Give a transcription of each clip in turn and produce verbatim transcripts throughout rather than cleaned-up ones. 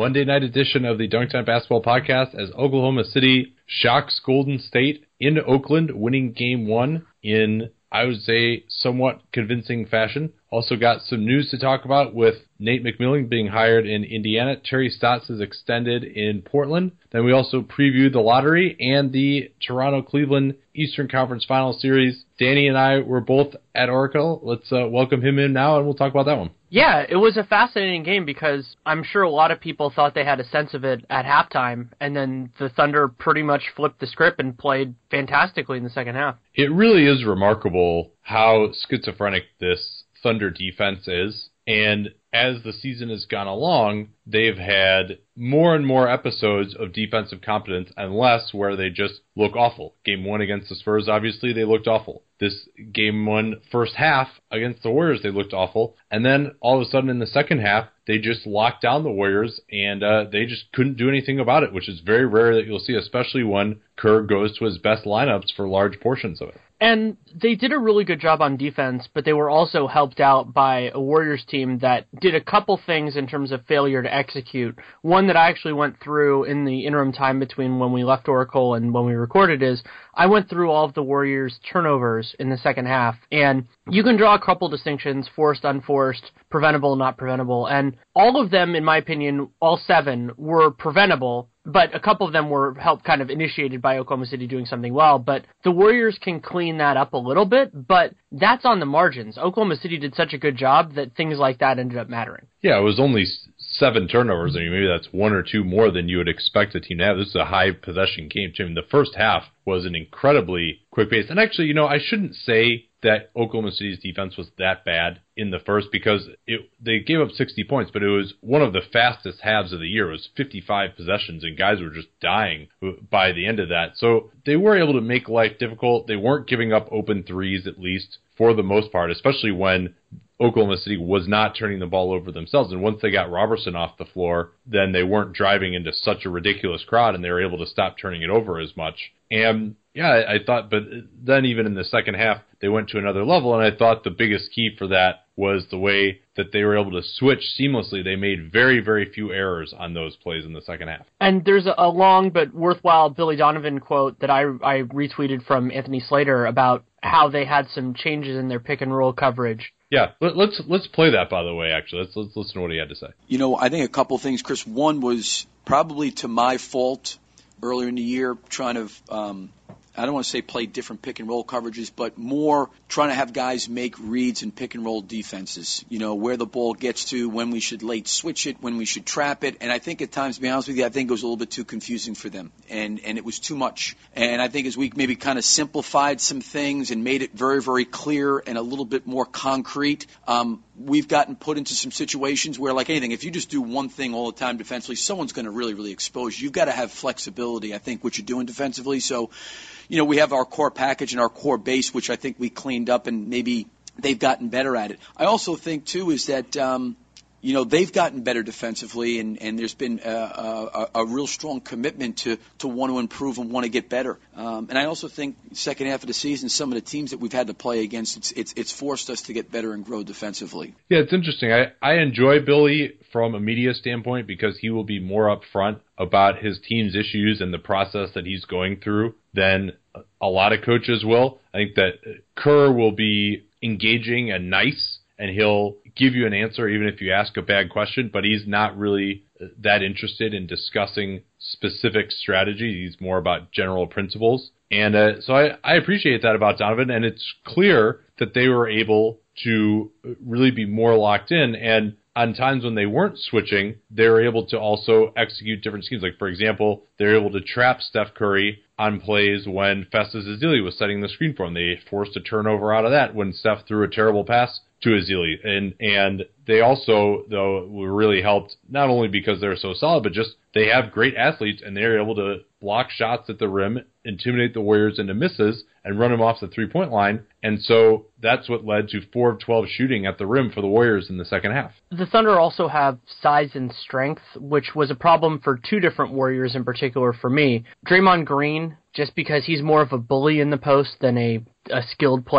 Monday night edition of the Duncktime Basketball Podcast as Oklahoma City shocks Golden State into Oakland, winning game one in, I would say, somewhat convincing fashion. Also got some news to talk about with Nate McMillan being hired in Indiana. Terry Stotts is extended in Portland. Then we also previewed the lottery and the Toronto-Cleveland Eastern Conference Final Series. Danny and I were both at Oracle. Let's uh, welcome him in now, and we'll talk about that one. Yeah, it was a fascinating game because I'm sure a lot of people thought they had a sense of it at halftime, and then the Thunder pretty much flipped the script and played fantastically in the second half. It really is remarkable how schizophrenic this Thunder defense is, and as the season has gone along, they've had more and more episodes of defensive competence and less where they just look awful. Game one against the Spurs, obviously, they looked awful. This game one first half against the Warriors, they looked awful. And then all of a sudden in the second half, they just locked down the Warriors, and uh, they just couldn't do anything about it, which is very rare that you'll see, especially when Kerr goes to his best lineups for large portions of it. And they did a really good job on defense, but they were also helped out by a Warriors team that did a couple things in terms of failure to execute. One that I actually went through in the interim time between when we left Oracle and when we recorded is I went through all of the Warriors' turnovers in the second half, and you can draw a couple distinctions, forced, unforced, preventable, not preventable, and all of them, in my opinion, all seven, were preventable, but a couple of them were helped kind of initiated by Oklahoma City doing something well, but the Warriors can clean that up a little bit, but that's on the margins. Oklahoma City did such a good job that things like that ended up mattering. Yeah, it was only seven turnovers. I mean, maybe that's one or two more than you would expect a team to have. This is a high possession game, Jim. The first half was an incredibly quick pace. And actually, you know, I shouldn't say that Oklahoma City's defense was that bad in the first because it, they gave up sixty points, but it was one of the fastest halves of the year. It was fifty-five possessions, and guys were just dying by the end of that. So they were able to make life difficult. They weren't giving up open threes, at least for the most part, especially when Oklahoma City was not turning the ball over themselves. And once they got Robertson off the floor, then they weren't driving into such a ridiculous crowd, and they were able to stop turning it over as much. And yeah, I, I thought, but then even in the second half, they went to another level, and I thought the biggest key for that was the way that they were able to switch seamlessly. They made very, very few errors on those plays in the second half. And there's a long but worthwhile Billy Donovan quote that I, I retweeted from Anthony Slater about how they had some changes in their pick and roll coverage. Yeah, let, let's let's play that, by the way, actually. Let's, let's listen to what he had to say. You know, I think a couple things, Chris. One was probably to my fault earlier in the year, trying to, um, I don't want to say play different pick and roll coverages, but more trying to have guys make reads and pick and roll defenses. You know, where the ball gets to, when we should late switch it, when we should trap it. And I think at times, to be honest with you, I think it was a little bit too confusing for them. And, and it was too much. And I think as we maybe kind of simplified some things and made it very, very clear and a little bit more concrete, um, we've gotten put into some situations where, like anything, if you just do one thing all the time defensively, someone's going to really, really expose you. You've got to have flexibility, I think, what you're doing defensively. So, you know, we have our core package and our core base, which I think we cleaned up, and maybe they've gotten better at it. I also think, too, is that, um, you know, they've gotten better defensively, and, and there's been a, a, a real strong commitment to, to want to improve and want to get better. Um, and I also think second half of the season, some of the teams that we've had to play against, it's, it's, it's forced us to get better and grow defensively. Yeah, it's interesting. I, I enjoy Billy from a media standpoint because he will be more upfront about his team's issues and the process that he's going through than a lot of coaches will. I think that Kerr will be engaging and nice, and he'll give you an answer even if you ask a bad question, but he's not really that interested in discussing specific strategy. He's more about general principles. And uh, so I, I appreciate that about Donovan, and it's clear that they were able to really be more locked in, and on times when they weren't switching, they were able to also execute different schemes. Like, for example, they were able to trap Steph Curry on plays when Festus Ezeli was setting the screen for him. They forced a turnover out of that when Steph threw a terrible pass to Ezeli. And and they also, though, were really helped not only because they're so solid, but just they have great athletes, and they're able to block shots at the rim, intimidate the Warriors into misses, and run them off the three-point line. And so that's what led to four of twelve shooting at the rim for the Warriors in the second half. The Thunder also have size and strength, which was a problem for two different Warriors in particular for me. Draymond Green, just because he's more of a bully in the post than a, a skilled player,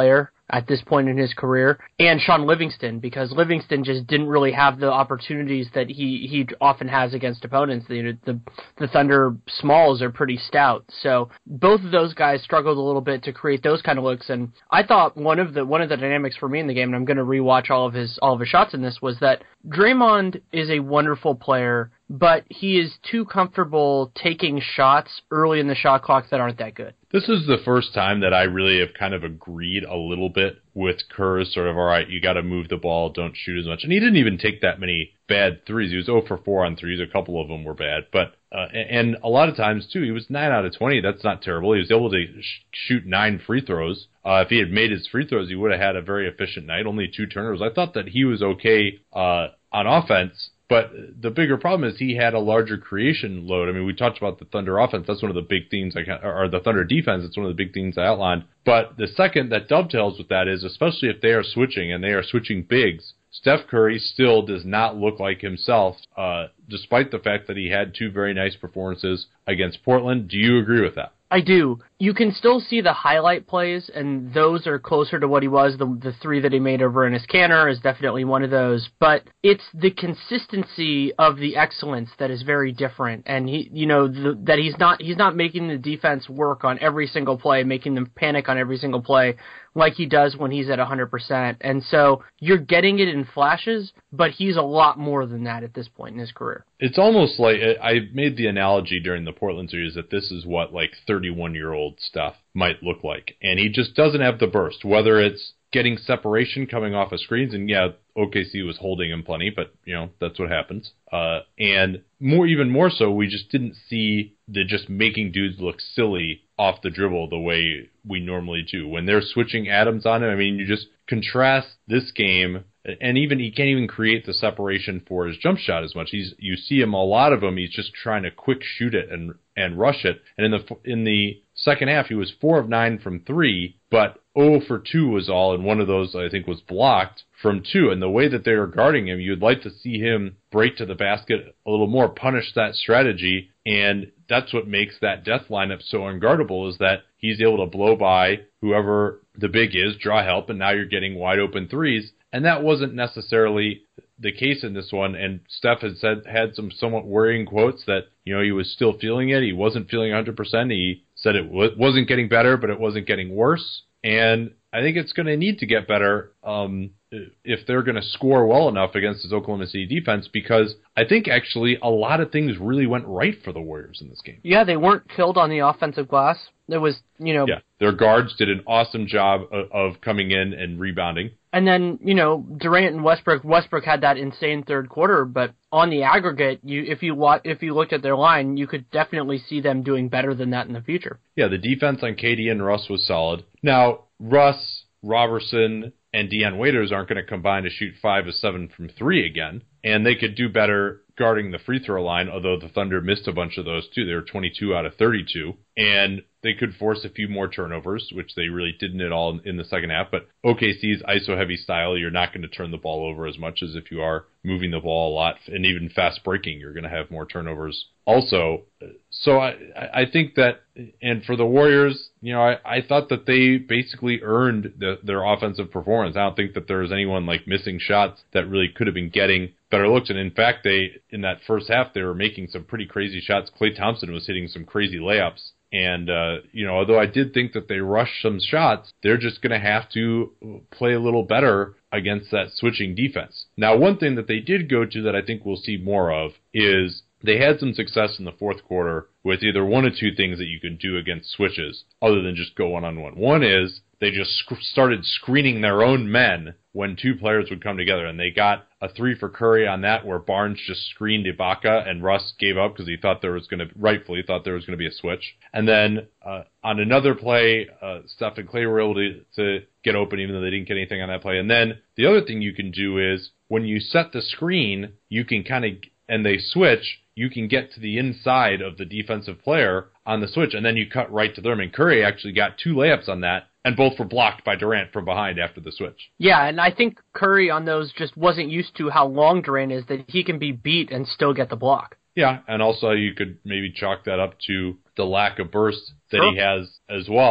at this point in his career, and Sean Livingston, because Livingston just didn't really have the opportunities that he, he often has against opponents. The, the the Thunder smalls are pretty stout, so both of those guys struggled a little bit to create those kind of looks. And I thought one of the one of the dynamics for me in the game, and I'm going to rewatch all of his all of his shots in this, was that Draymond is a wonderful player, but he is too comfortable taking shots early in the shot clock that aren't that good. This is the first time that I really have kind of agreed a little bit with Kerr's sort of, all right, you got to move the ball, don't shoot as much. And he didn't even take that many bad threes. He was zero for four on threes. A couple of them were bad. But uh, and a lot of times, too, he was nine out of twenty. That's not terrible. He was able to sh- shoot nine free throws. Uh, if he had made his free throws, he would have had a very efficient night, only two turnovers. I thought that he was okay uh, on offense. But the bigger problem is he had a larger creation load. I mean, we talked about the Thunder offense. That's one of the big themes, I can, or the Thunder defense. It's one of the big themes I outlined. But the second that dovetails with that is, especially if they are switching and they are switching bigs, Steph Curry still does not look like himself, uh, despite the fact that he had two very nice performances against Portland. Do you agree with that? I do. You can still see the highlight plays, and those are closer to what he was. The the three that he made over Enes Kanter is definitely one of those. But it's the consistency of the excellence that is very different. And he, you know, the, that he's not he's not making the defense work on every single play, making them panic on every single play, like he does when he's at one hundred percent. And so you're getting it in flashes, but he's a lot more than that at this point in his career. It's almost like, I made the analogy during the Portland series that this is what like thirty-one-year-old stuff might look like. And he just doesn't have the burst, whether it's getting separation coming off of screens, and yeah, O K C was holding him plenty, but, you know, that's what happens. Uh, and more, even more so, we just didn't see the just making dudes look silly off the dribble the way we normally do. When they're switching atoms on him, I mean, you just contrast this game, and even he can't even create the separation for his jump shot as much. He's you see him, a lot of them, he's just trying to quick shoot it and and rush it. And in the in the second half, he was four of nine from three, but zero for two was all, and one of those, I think, was blocked from two. And the way that they were guarding him, you'd like to see him break to the basket a little more, punish that strategy, and that's what makes that death lineup so unguardable, is that he's able to blow by whoever the big is, draw help, and now you're getting wide open threes. And that wasn't necessarily the case in this one. And Steph had said had some somewhat worrying quotes that, you know, he was still feeling it. He wasn't feeling one hundred percent. He said it w- wasn't getting better, but it wasn't getting worse. And I think it's going to need to get better um, if they're going to score well enough against this Oklahoma City defense, because I think actually a lot of things really went right for the Warriors in this game. Yeah, they weren't killed on the offensive glass. There was, you know... Yeah, their guards did an awesome job of, of coming in and rebounding. And then, you know, Durant and Westbrook, Westbrook had that insane third quarter, but on the aggregate, you if you if you looked at their line, you could definitely see them doing better than that in the future. Yeah, the defense on K D and Russ was solid. Now, Russ, Robertson, and Deion Waiters aren't going to combine to shoot five of seven from three again, and they could do better guarding the free throw line, although the Thunder missed a bunch of those too. They were twenty-two out of thirty-two, and they could force a few more turnovers, which they really didn't at all in the second half. But O K C's I S O-heavy style, you're not going to turn the ball over as much as if you are moving the ball a lot, and even fast breaking, you're going to have more turnovers also. So I, I think that, and for the Warriors, you know, I, I thought that they basically earned the, their offensive performance. I don't think that there was anyone like missing shots that really could have been getting better looks. And in fact, they, in that first half, they were making some pretty crazy shots. Klay Thompson was hitting some crazy layups. And, uh, you know, although I did think that they rushed some shots, they're just going to have to play a little better against that switching defense. Now, one thing that they did go to that I think we'll see more of is they had some success in the fourth quarter with either one or two things that you can do against switches other than just go one-on-one. One is they just sc- started screening their own men when two players would come together, and they got a three for Curry on that where Barnes just screened Ibaka and Russ gave up because he thought there was going to, rightfully thought there was going to be a switch. And then uh, on another play, uh, Steph and Klay were able to, to get open even though they didn't get anything on that play. And then the other thing you can do is when you set the screen, you can kind of, and they switch, you can get to the inside of the defensive player on the switch, and then you cut right to them. And Curry actually got two layups on that, and both were blocked by Durant from behind after the switch. Yeah, and I think Curry on those just wasn't used to how long Durant is, that he can be beat and still get the block. Yeah, and also you could maybe chalk that up to the lack of burst that sure. he has as well.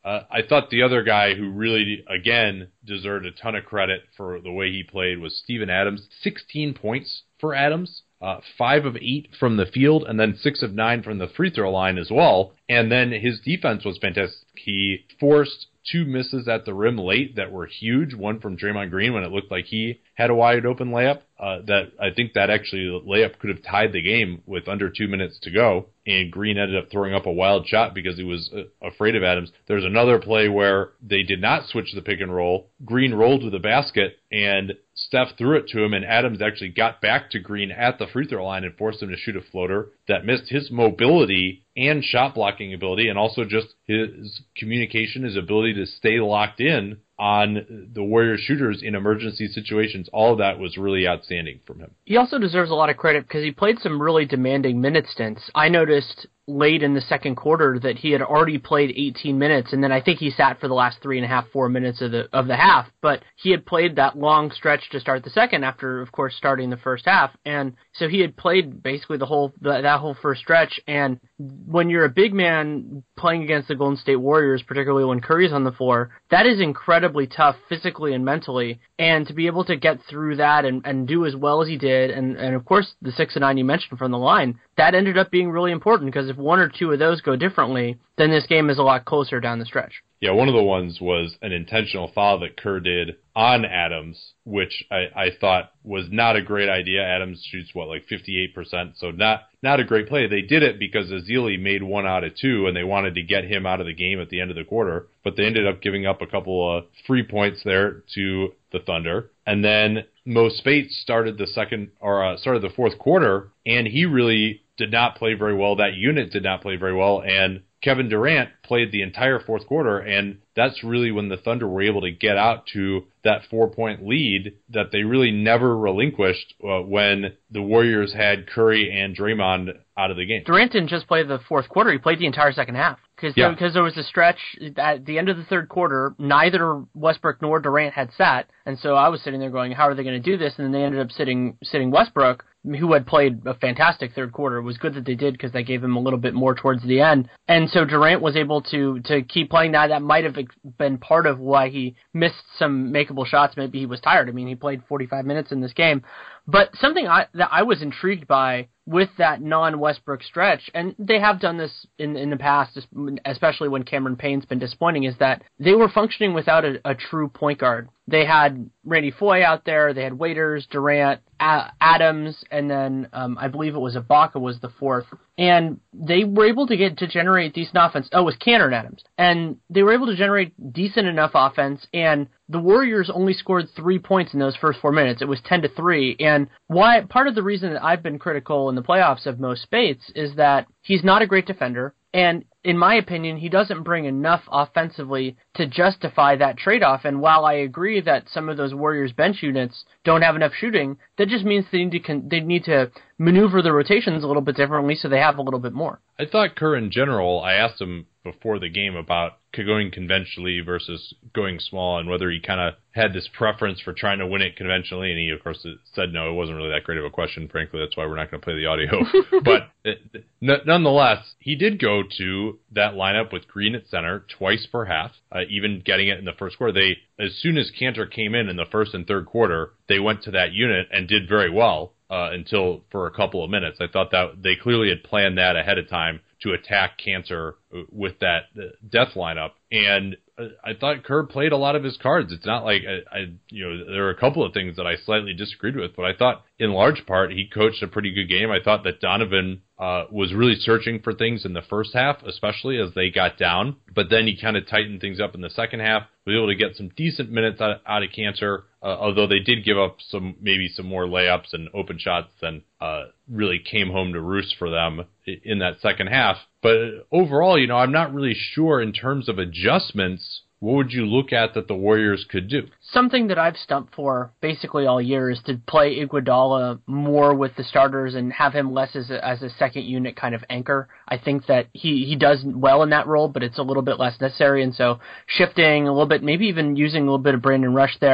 Uh, I thought the other guy who really, again, deserved a ton of credit for the way he played was Steven Adams. sixteen points for Adams, uh, five of eight from the field, and then six of nine from the free throw line as well. And then his defense was fantastic. He forced two misses at the rim late that were huge, one from Draymond Green when it looked like he had a wide open layup. Uh, that I think that actually the layup could have tied the game with under two minutes to go, and Green ended up throwing up a wild shot because he was uh, afraid of Adams. There's another play where they did not switch the pick and roll. Green rolled to the basket, and Steph threw it to him, and Adams actually got back to Green at the free throw line and forced him to shoot a floater that missed. His mobility and shot blocking ability, and also just his communication, his ability to stay locked in on the Warriors shooters in emergency situations, all of that was really outstanding from him. He also deserves a lot of credit because he played some really demanding minute stints. I noticed late in the second quarter that he had already played eighteen minutes, and then I think he sat for the last three and a half, four minutes of the of the half, but he had played that long stretch to start the second after, of course, starting the first half, and so he had played basically the whole the, that whole first stretch. And when you're a big man playing against the Golden State Warriors, particularly when Curry's on the floor, that is incredibly tough physically and mentally, and to be able to get through that and, and do as well as he did, and, and of course the six and nine you mentioned from the line, that ended up being really important, because if one or two of those go differently, then this game is a lot closer down the stretch. Yeah, one of the ones was an intentional foul that Kerr did on Adams, which I, I thought was not a great idea. Adams shoots, what, like fifty-eight percent, so not not a great play. They did it because Ezeli made one out of two, and they wanted to get him out of the game at the end of the quarter, but they ended up giving up a couple of free points there to the Thunder. And then Mo Spates started the second, or uh, started the fourth quarter, and he really did not play very well. That unit did not play very well, and Kevin Durant played the entire fourth quarter, and that's really when the Thunder were able to get out to that four-point lead that they really never relinquished uh, when the Warriors had Curry and Draymond out of the game. Durant didn't just play the fourth quarter, he played the entire second half. Because yeah. there, there was a stretch at the end of the third quarter, neither Westbrook nor Durant had sat, and so I was sitting there going, how are they going to do this? And then they ended up sitting sitting Westbrook, who had played a fantastic third quarter. It was good that they did because they gave him a little bit more towards the end. And so Durant was able to to keep playing that. That might have been part of why he missed some makeable shots. Maybe he was tired. I mean, he played forty-five minutes in this game. But something I, that I was intrigued by with that non-Westbrook stretch, and they have done this in in the past, especially when Cameron Payne's been disappointing, is that they were functioning without a, a true point guard. They had Randy Foye out there, they had Waiters, Durant, a- Adams, and then um, I believe it was Ibaka was the fourth. And they were able to get to generate decent offense. Oh, it was Cantor and Adams. And they were able to generate decent enough offense, and the Warriors only scored three points in those first four minutes. It was ten to three. And why part of the reason that I've been critical in the playoffs of Mo Spates is that he's not a great defender. And in my opinion, he doesn't bring enough offensively to justify that trade-off. And while I agree that some of those Warriors bench units don't have enough shooting, that just means they need to con- they need to maneuver the rotations a little bit differently so they have a little bit more. I thought Kerr in general, I asked him before the game about going conventionally versus going small and whether he kind of had this preference for trying to win it conventionally, and he, of course, said no, it wasn't really that great of a question, frankly. That's why we're not going to play the audio. But it, n- nonetheless, he did go to that lineup with Green at center twice per half, uh, even getting it in the first quarter. They, as soon as Cantor came in in the first and third quarter, they went to that unit and did very well uh, until for a couple of minutes. I thought that they clearly had planned that ahead of time to attack Cantor with that death lineup. And I thought Kerr played a lot of his cards. It's not like I, I, you know, there were a couple of things that I slightly disagreed with, but I thought in large part he coached a pretty good game. I thought that Donovan uh, was really searching for things in the first half, especially as they got down. But then he kind of tightened things up in the second half. Was able to get some decent minutes out, out of Cantor, uh, although they did give up some maybe some more layups and open shots than uh, really came home to roost for them in that second half. But overall, you know, I'm not really sure in terms of adjustments, what would you look at that the Warriors could do? Something that I've stumped for basically all year is to play Iguodala more with the starters and have him less as a, as a second unit kind of anchor. I think that he, he does well in that role, but it's a little bit less necessary. And so shifting a little bit, maybe even using a little bit of Brandon Rush there.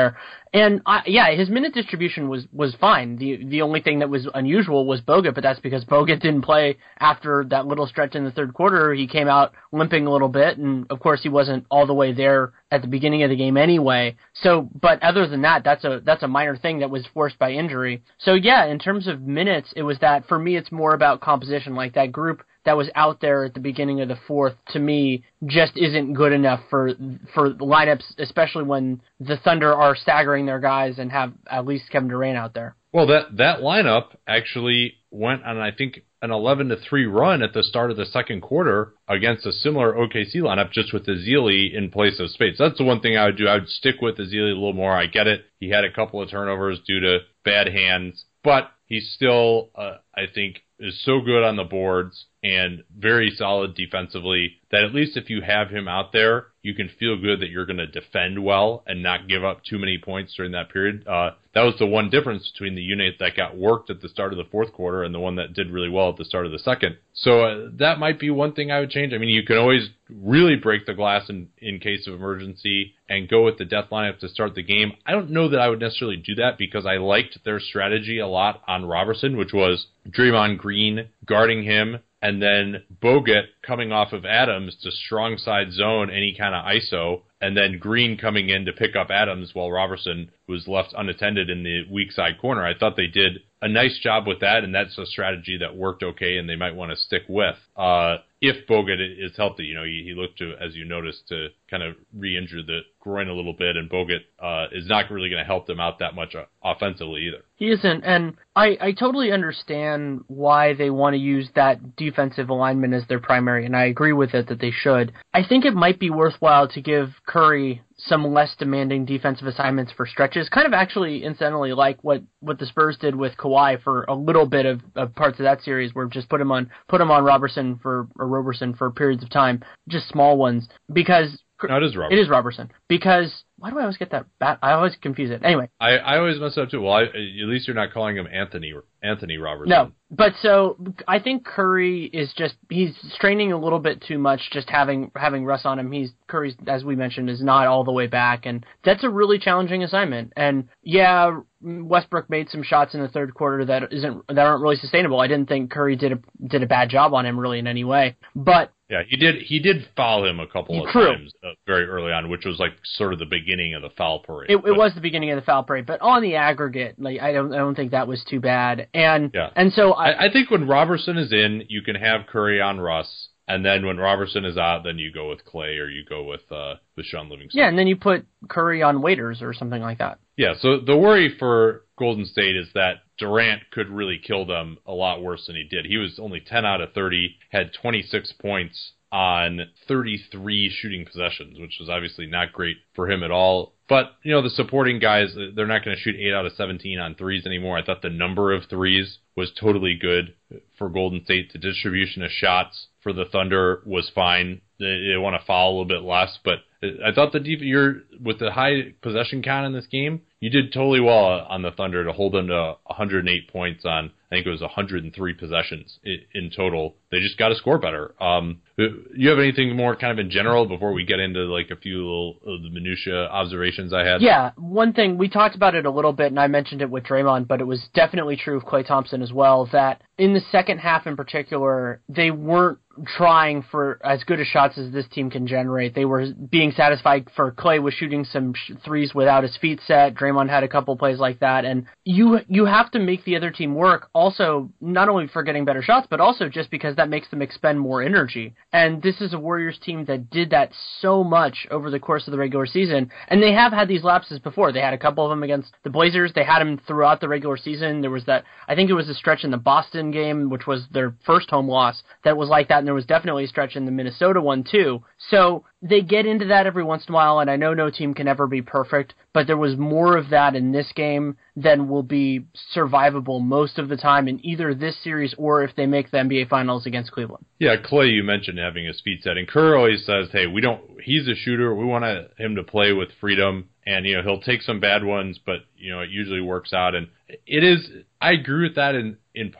And I, yeah, his minute distribution was, was fine. The the only thing that was unusual was Bogut, but that's because Bogut didn't play after that little stretch in the third quarter. He came out limping a little bit, and of course he wasn't all the way there at the beginning of the game anyway. So, but other than that, that's a that's a minor thing that was forced by injury. So yeah, in terms of minutes, it was that for me it's more about composition. Like that group that was out there at the beginning of the fourth, to me, just isn't good enough for for lineups, especially when the Thunder are staggering their guys and have at least Kevin Durant out there. Well, that that lineup actually went on, I think, an eleven to three run at the start of the second quarter against a similar O K C lineup, just with Ezeli in place of Spades. That's the one thing I would do. I would stick with Ezeli a little more. I get it. He had a couple of turnovers due to bad hands, but he's still, uh, I think, is so good on the boards and very solid defensively that at least if you have him out there, you can feel good that you're going to defend well and not give up too many points during that period. Uh, that was the one difference between the unit that got worked at the start of the fourth quarter and the one that did really well at the start of the second. So uh, that might be one thing I would change. I mean, you can always really break the glass in, in case of emergency and go with the death lineup to start the game. I don't know that I would necessarily do that because I liked their strategy a lot on Robertson, which was Draymond Green guarding him, and then Bogut coming off of Adams to strong side zone any kind of I S O, and then Green coming in to pick up Adams while Robertson was left unattended in the weak side corner. I thought they did a nice job with that, and that's a strategy that worked okay and they might want to stick with. Uh, if Bogut is healthy, you know, he, he looked to, as you noticed, to kind of re-injure the groin a little bit, and Bogut uh, is not really going to help them out that much uh, offensively either. He isn't, and I, I totally understand why they want to use that defensive alignment as their primary, and I agree with it that they should. I think it might be worthwhile to give Curry some less demanding defensive assignments for stretches, kind of actually, incidentally, like what, what the Spurs did with Kawhi for a little bit of, of parts of that series, where just put him on put him on Robertson for or Roberson for periods of time, just small ones, because no, it is Robertson. It is Robertson because why do I always get that? Bat? I always confuse it. Anyway, I, I always mess it up too. Well, I, at least you're not calling him Anthony Anthony Robertson. No, but so I think Curry is just he's straining a little bit too much. Just having having Russ on him, he's Curry's, as we mentioned, is not all the way back, and that's a really challenging assignment. And yeah, Westbrook made some shots in the third quarter that isn't that aren't really sustainable. I didn't think Curry did a did a bad job on him really in any way, but. Yeah, he did. He did foul him a couple of True. times uh, very early on, which was like sort of the beginning of the foul parade. It, it was the beginning of the foul parade, but on the aggregate, like I don't, I don't think that was too bad. And yeah. and so I, I, I think when Robertson is in, you can have Curry on Russ, and then when Robertson is out, then you go with Clay or you go with uh, with Sean Livingston. Yeah, and then you put Curry on Waiters or something like that. Yeah. So the worry for Golden State is that Durant could really kill them a lot worse than he did. He was only ten out of thirty, had twenty-six points on thirty-three shooting possessions, which was obviously not great for him at all. But, you know, the supporting guys, they're not going to shoot eight out of seventeen on threes anymore. I thought the number of threes was totally good for Golden State. The distribution of shots for the Thunder was fine. They, they want to foul a little bit less, but I thought the def- you're with the high possession count in this game, you did totally well on the Thunder to hold them to one hundred eight points on, I think it was one hundred three possessions in, in total. They just got to score better. Um, you have anything more kind of in general before we get into like a few little of the minutia observations I had? Yeah, one thing, we talked about it a little bit, and I mentioned it with Draymond, but it was definitely true of Klay Thompson as well, that in the second half in particular, they weren't trying for as good a shots as this team can generate. They were being satisfied for Klay was shooting some sh- threes without his feet set. Draymond had a couple plays like that, and you you have to make the other team work also, not only for getting better shots, but also just because that makes them expend more energy. And this is a Warriors team that did that so much over the course of the regular season, and they have had these lapses before. They had a couple of them against the Blazers. They had them throughout the regular season. There was that, I think it was a stretch in the Boston game, which was their first home loss, that was like that, and there was definitely a stretch in the Minnesota one too. So they get into that every once in a while, and I know no team can ever be perfect, but there was more of that in this game than will be survivable most of the time in either this series or if they make the N B A Finals against Cleveland. Yeah, Klay, you mentioned having his feet set, and Kerr always says, hey, we don't, he's a shooter, we want him to play with freedom, and, you know, he'll take some bad ones, but, you know, it usually works out, and it is, I agree with that in, in part,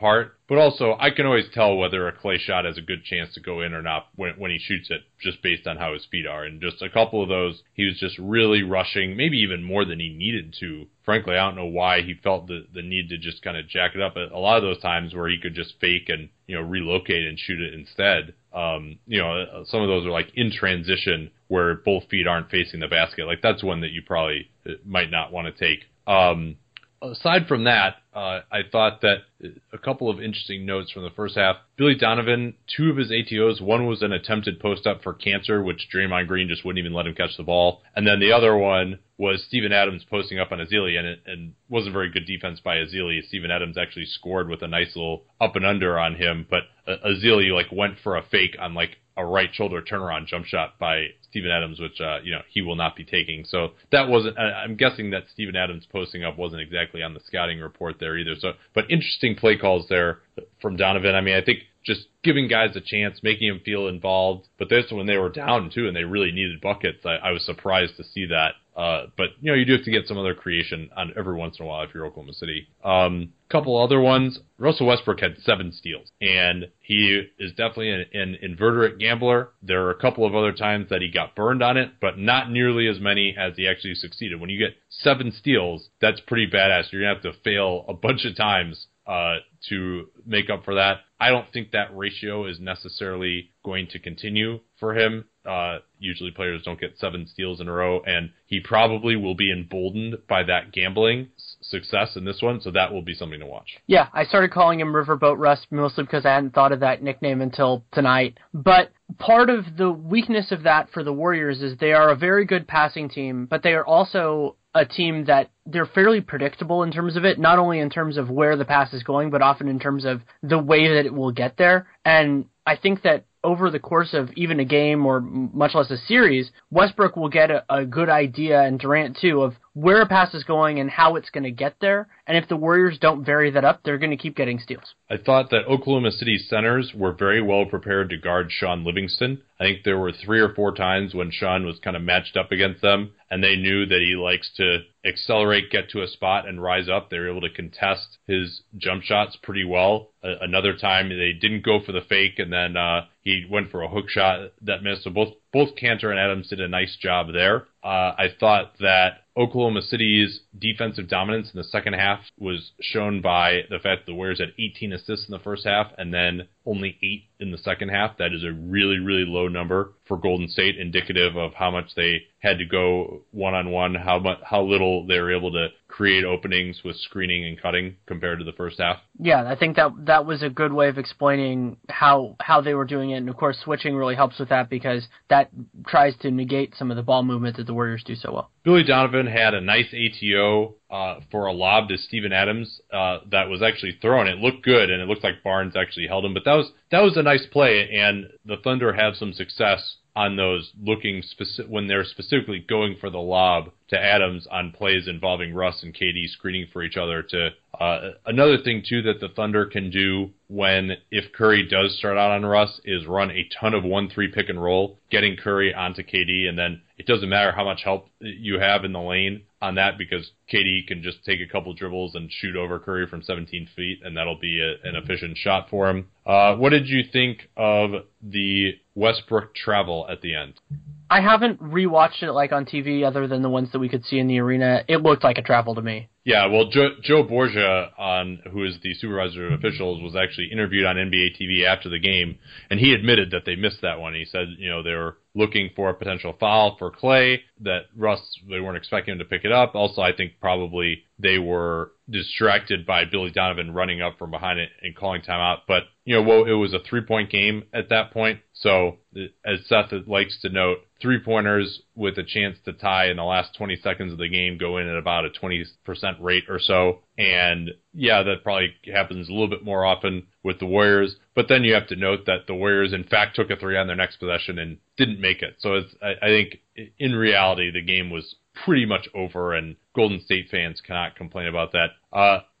But also, I can always tell whether a Klay shot has a good chance to go in or not when, when he shoots it, just based on how his feet are. And just a couple of those, he was just really rushing, maybe even more than he needed to. Frankly, I don't know why he felt the, the need to just kind of jack it up. A lot of those times where he could just fake and, you know, relocate and shoot it instead. Um, you know, some of those are like in transition where both feet aren't facing the basket. Like that's one that you probably might not want to take. Um, aside from that, uh, I thought that a couple of interesting notes from the first half. Billy Donovan, two of his A T Os, one was an attempted post-up for Cantor, which Draymond Green just wouldn't even let him catch the ball. And then the other one was Steven Adams posting up on Ezeli, and it and wasn't very good defense by Ezeli. Steven Adams actually scored with a nice little up and under on him, but uh, Ezeli like went for a fake on like a right shoulder turnaround jump shot by Steven Adams, which, uh, you know, he will not be taking. So that wasn't, I'm guessing that Steven Adams posting up wasn't exactly on the scouting report there either. So, but interesting play calls there from Donovan. I mean, I think just giving guys a chance, making them feel involved. But this, when they were down too, and they really needed buckets, I, I was surprised to see that. Uh, but, you know, you do have to get some other creation on every once in a while if you're Oklahoma City. Um, couple other ones. Russell Westbrook had seven steals, and he is definitely an, an inveterate gambler. There are a couple of other times that he got burned on it, but not nearly as many as he actually succeeded. When you get seven steals, that's pretty badass. You're going to have to fail a bunch of times uh, to make up for that. I don't think that ratio is necessarily going to continue for him. Uh, usually players don't get seven steals in a row, and he probably will be emboldened by that gambling s- success in this one, so that will be something to watch. Yeah, I started calling him Riverboat Russ mostly because I hadn't thought of that nickname until tonight. But part of the weakness of that for the Warriors is they are a very good passing team, but they are also a team that they're fairly predictable in terms of it, not only in terms of where the pass is going, but often in terms of the way that it will get there. And I think that over the course of even a game or much less a series, Westbrook will get a, a good idea, and Durant too, of where a pass is going and how it's going to get there. And if the Warriors don't vary that up, they're going to keep getting steals. I thought that Oklahoma City centers were very well prepared to guard Sean Livingston. I think there were three or four times when Sean was kind of matched up against them, and they knew that he likes to accelerate, get to a spot, and rise up. They were able to contest his jump shots pretty well. Uh, another time, they didn't go for the fake, and then uh, he went for a hook shot that missed. So both both Cantor and Adams did a nice job there. Uh, I thought that Oklahoma City's defensive dominance in the second half was shown by the fact that the Warriors had eighteen assists in the first half and then only eight in the second half. That is a really, really low number for Golden State, indicative of how much they had to go one-on-one, how much, how little they were able to create openings with screening and cutting compared to the first half. Yeah, I think that that was a good way of explaining how how they were doing it. And, of course, switching really helps with that because that tries to negate some of the ball movement that the Warriors do so well. Billy Donovan had a nice A T O uh, for a lob to Steven Adams uh, that was actually thrown. It looked good, and it looked like Barnes actually held him. But that was that was a nice play, and the Thunder have some success on those looking speci- when they're specifically going for the lob to Adams on plays involving Russ and K D screening for each other. To uh, another thing too that the Thunder can do when if Curry does start out on Russ is run a ton of one three pick and roll, getting Curry onto K D, and then it doesn't matter how much help you have in the lane on that because K D can just take a couple dribbles and shoot over Curry from seventeen feet, and that'll be a, an efficient shot for him. Uh, what did you think of the Westbrook travel at the end? I haven't rewatched it like on T V other than the ones that we could see in the arena. It looked like a travel to me. Yeah, well, Joe, Joe Borgia, on who is the supervisor of officials, was actually interviewed on N B A T V after the game, and he admitted that they missed that one. He said, you know, they were looking for a potential foul for Klay, that Russ, they weren't expecting him to pick it up. Also, I think probably they were distracted by Billy Donovan running up from behind it and calling timeout. But, you know, well, it was a three-point game at that point. So, as Seth likes to note, three-pointers with a chance to tie in the last twenty seconds of the game go in at about a twenty percent rate or so. And, yeah, that probably happens a little bit more often with the Warriors. But then you have to note that the Warriors, in fact, took a three on their next possession and didn't make it. So it's, I, I think, in reality, the game was pretty much over, and Golden State fans cannot complain about that. Uh,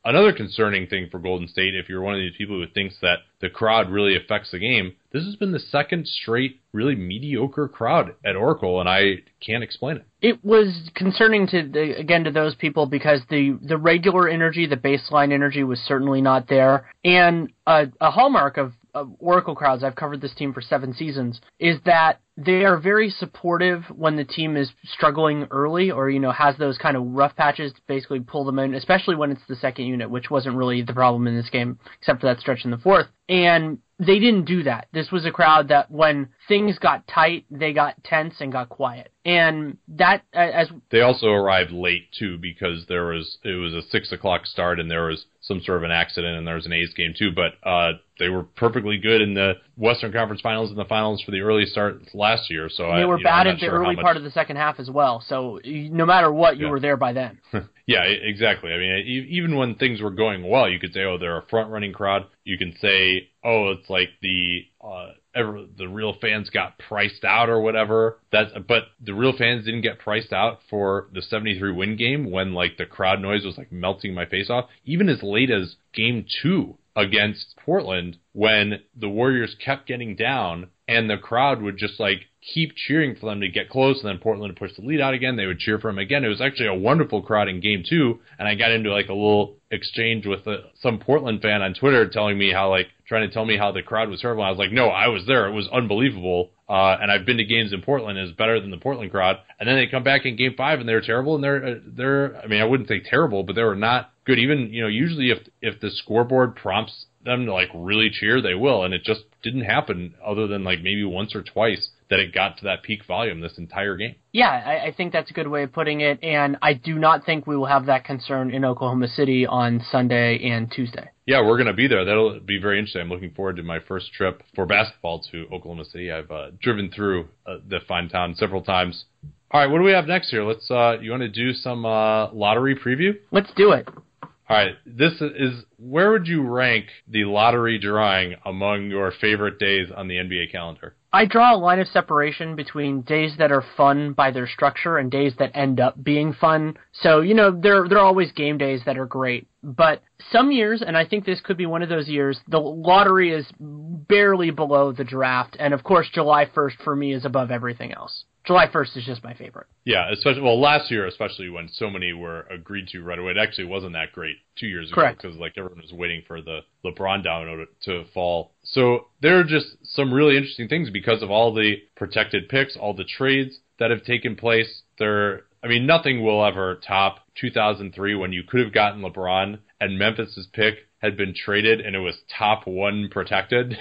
another concerning thing for Golden State, if you're one of these people who thinks that the crowd really affects the game, this has been the second straight really mediocre crowd at Oracle, and I can't explain it. It was concerning to the, again to those people because the, the regular energy, the baseline energy was certainly not there. And a, a hallmark of, of Oracle crowds, I've covered this team for seven seasons, is that they are very supportive when the team is struggling early or, you know, has those kind of rough patches to basically pull them in, especially when it's the second unit, which wasn't really the problem in this game, except for that stretch in the fourth. And they didn't do that. This was a crowd that when things got tight, they got tense and got quiet. And that, as they also arrived late too, because there was it was a six o'clock start and there was some sort of an accident and there was an A's game too. But uh, they were perfectly good in the Western Conference Finals and the finals for the early start last year. So and they I, were you bad know, at the sure early much... part of the second half as well. So no matter what, you yeah. were there by then. Yeah, exactly. I mean, even when things were going well, you could say, oh, they're a front-running crowd. You can say, oh, it's like the uh, ever, the real fans got priced out or whatever. That's, but the real fans didn't get priced out for the seventy-three win game when, like, the crowd noise was, like, melting my face off. Even as late as game two against Portland, when the Warriors kept getting down and the crowd would just, like, keep cheering for them to get close, and then Portland would push the lead out again. They would cheer for him again. It was actually a wonderful crowd in game two, and I got into like a little exchange with a, some Portland fan on Twitter telling me how, like, trying to tell me how the crowd was terrible. I was like, no, I was there. It was unbelievable. Uh, and I've been to games in Portland. It's better than the Portland crowd. And then they come back in game five and they're terrible. And they're, they're, I mean, I wouldn't say terrible, but they were not good. Even, you know, usually if, if the scoreboard prompts them to like really cheer, they will. And it just didn't happen other than like maybe once or twice that it got to that peak volume this entire game. Yeah, I, I think that's a good way of putting it, and I do not think we will have that concern in Oklahoma City on Sunday and Tuesday. Yeah, we're going to be there. That'll be very interesting. I'm looking forward to my first trip for basketball to Oklahoma City. I've uh, driven through uh, the fine town several times. All right, what do we have next here? Let's. Uh, you want to do some uh, lottery preview? Let's do it. All right, this is, where would you rank the lottery drawing among your favorite days on the N B A calendar? I draw a line of separation between days that are fun by their structure and days that end up being fun. So, you know, there there are always game days that are great. But some years, and I think this could be one of those years, the lottery is barely below the draft. And, of course, July first for me is above everything else. July first is just my favorite. Yeah, especially well last year, especially when so many were agreed to right away. It actually wasn't that great two years ago. Correct. Because like everyone was waiting for the LeBron domino to, to fall. So there are just some really interesting things because of all the protected picks, all the trades that have taken place. There, I mean, nothing will ever top two thousand three when you could have gotten LeBron and Memphis's pick had been traded and it was top one protected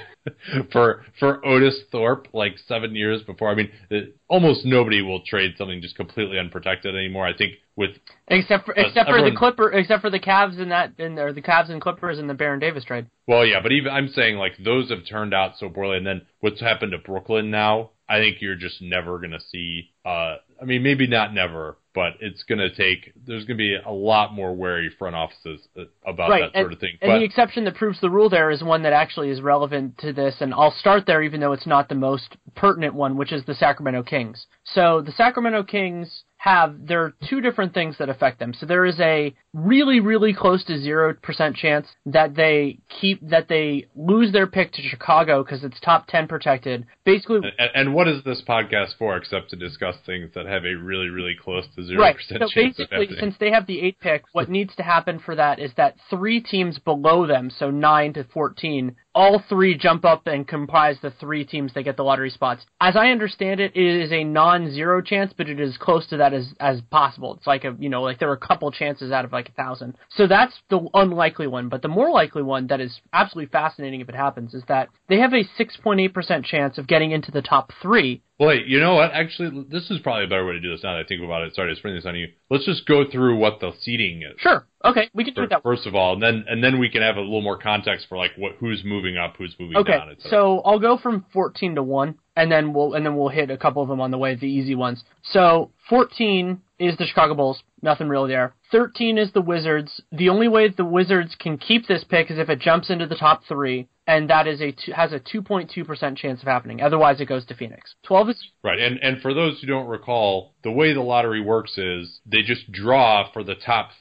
for for Otis Thorpe like seven years before. I mean, it, almost nobody will trade something just completely unprotected anymore. I think with except for uh, except everyone, for the Clipper, except for the Cavs in that, in, or the Cavs and Clippers in the Baron Davis trade. Well, yeah, but even I'm saying like those have turned out so poorly, and then what's happened to Brooklyn now? I think you're just never going to see. Uh, I mean, maybe not never, but it's going to take. There's going to be a lot more wary front offices about right. that sort and, of thing. And but, the exception that proves the rule there is one that actually is relevant to this, and I'll start there, even though it's not the most pertinent one, which is the Sacramento Kings. So the Sacramento Kings have, there are two different things that affect them. So there is a really, really close to zero percent chance that they keep, that they lose their pick to Chicago because it's top ten protected. Basically. And, and what is this podcast for except to discuss things that have a really, really close to zero percent right. So chance basically, of happening? Since they have the eight pick, what needs to happen for that is that three teams below them, so nine to fourteen, all three jump up and comprise the three teams that get the lottery spots. As I understand it, it is a non-zero chance, but it is close to that as as possible. It's like a, you know, like there are a couple chances out of like a thousand. So that's the unlikely one. But the more likely one that is absolutely fascinating if it happens is that they have a six point eight percent chance of getting into the top three. Wait, you know what? Actually, this is probably a better way to do this now that I think about it. Sorry to spring this on you. Let's just go through what the seeding is. Sure. Okay, we can do it that way. First of all, and then and then we can have a little more context for like what who's moving up, who's moving okay, down. Okay, so I'll go from fourteen to one, and then we'll and then we'll hit a couple of them on the way, the easy ones. So fourteen is the Chicago Bulls. Nothing really there. thirteen is the Wizards. The only way the Wizards can keep this pick is if it jumps into the top three, and that is a two, has a two point two percent chance of happening. Otherwise, it goes to Phoenix. twelve is... Right, and, and for those who don't recall, the way the lottery works is they just draw for the top three.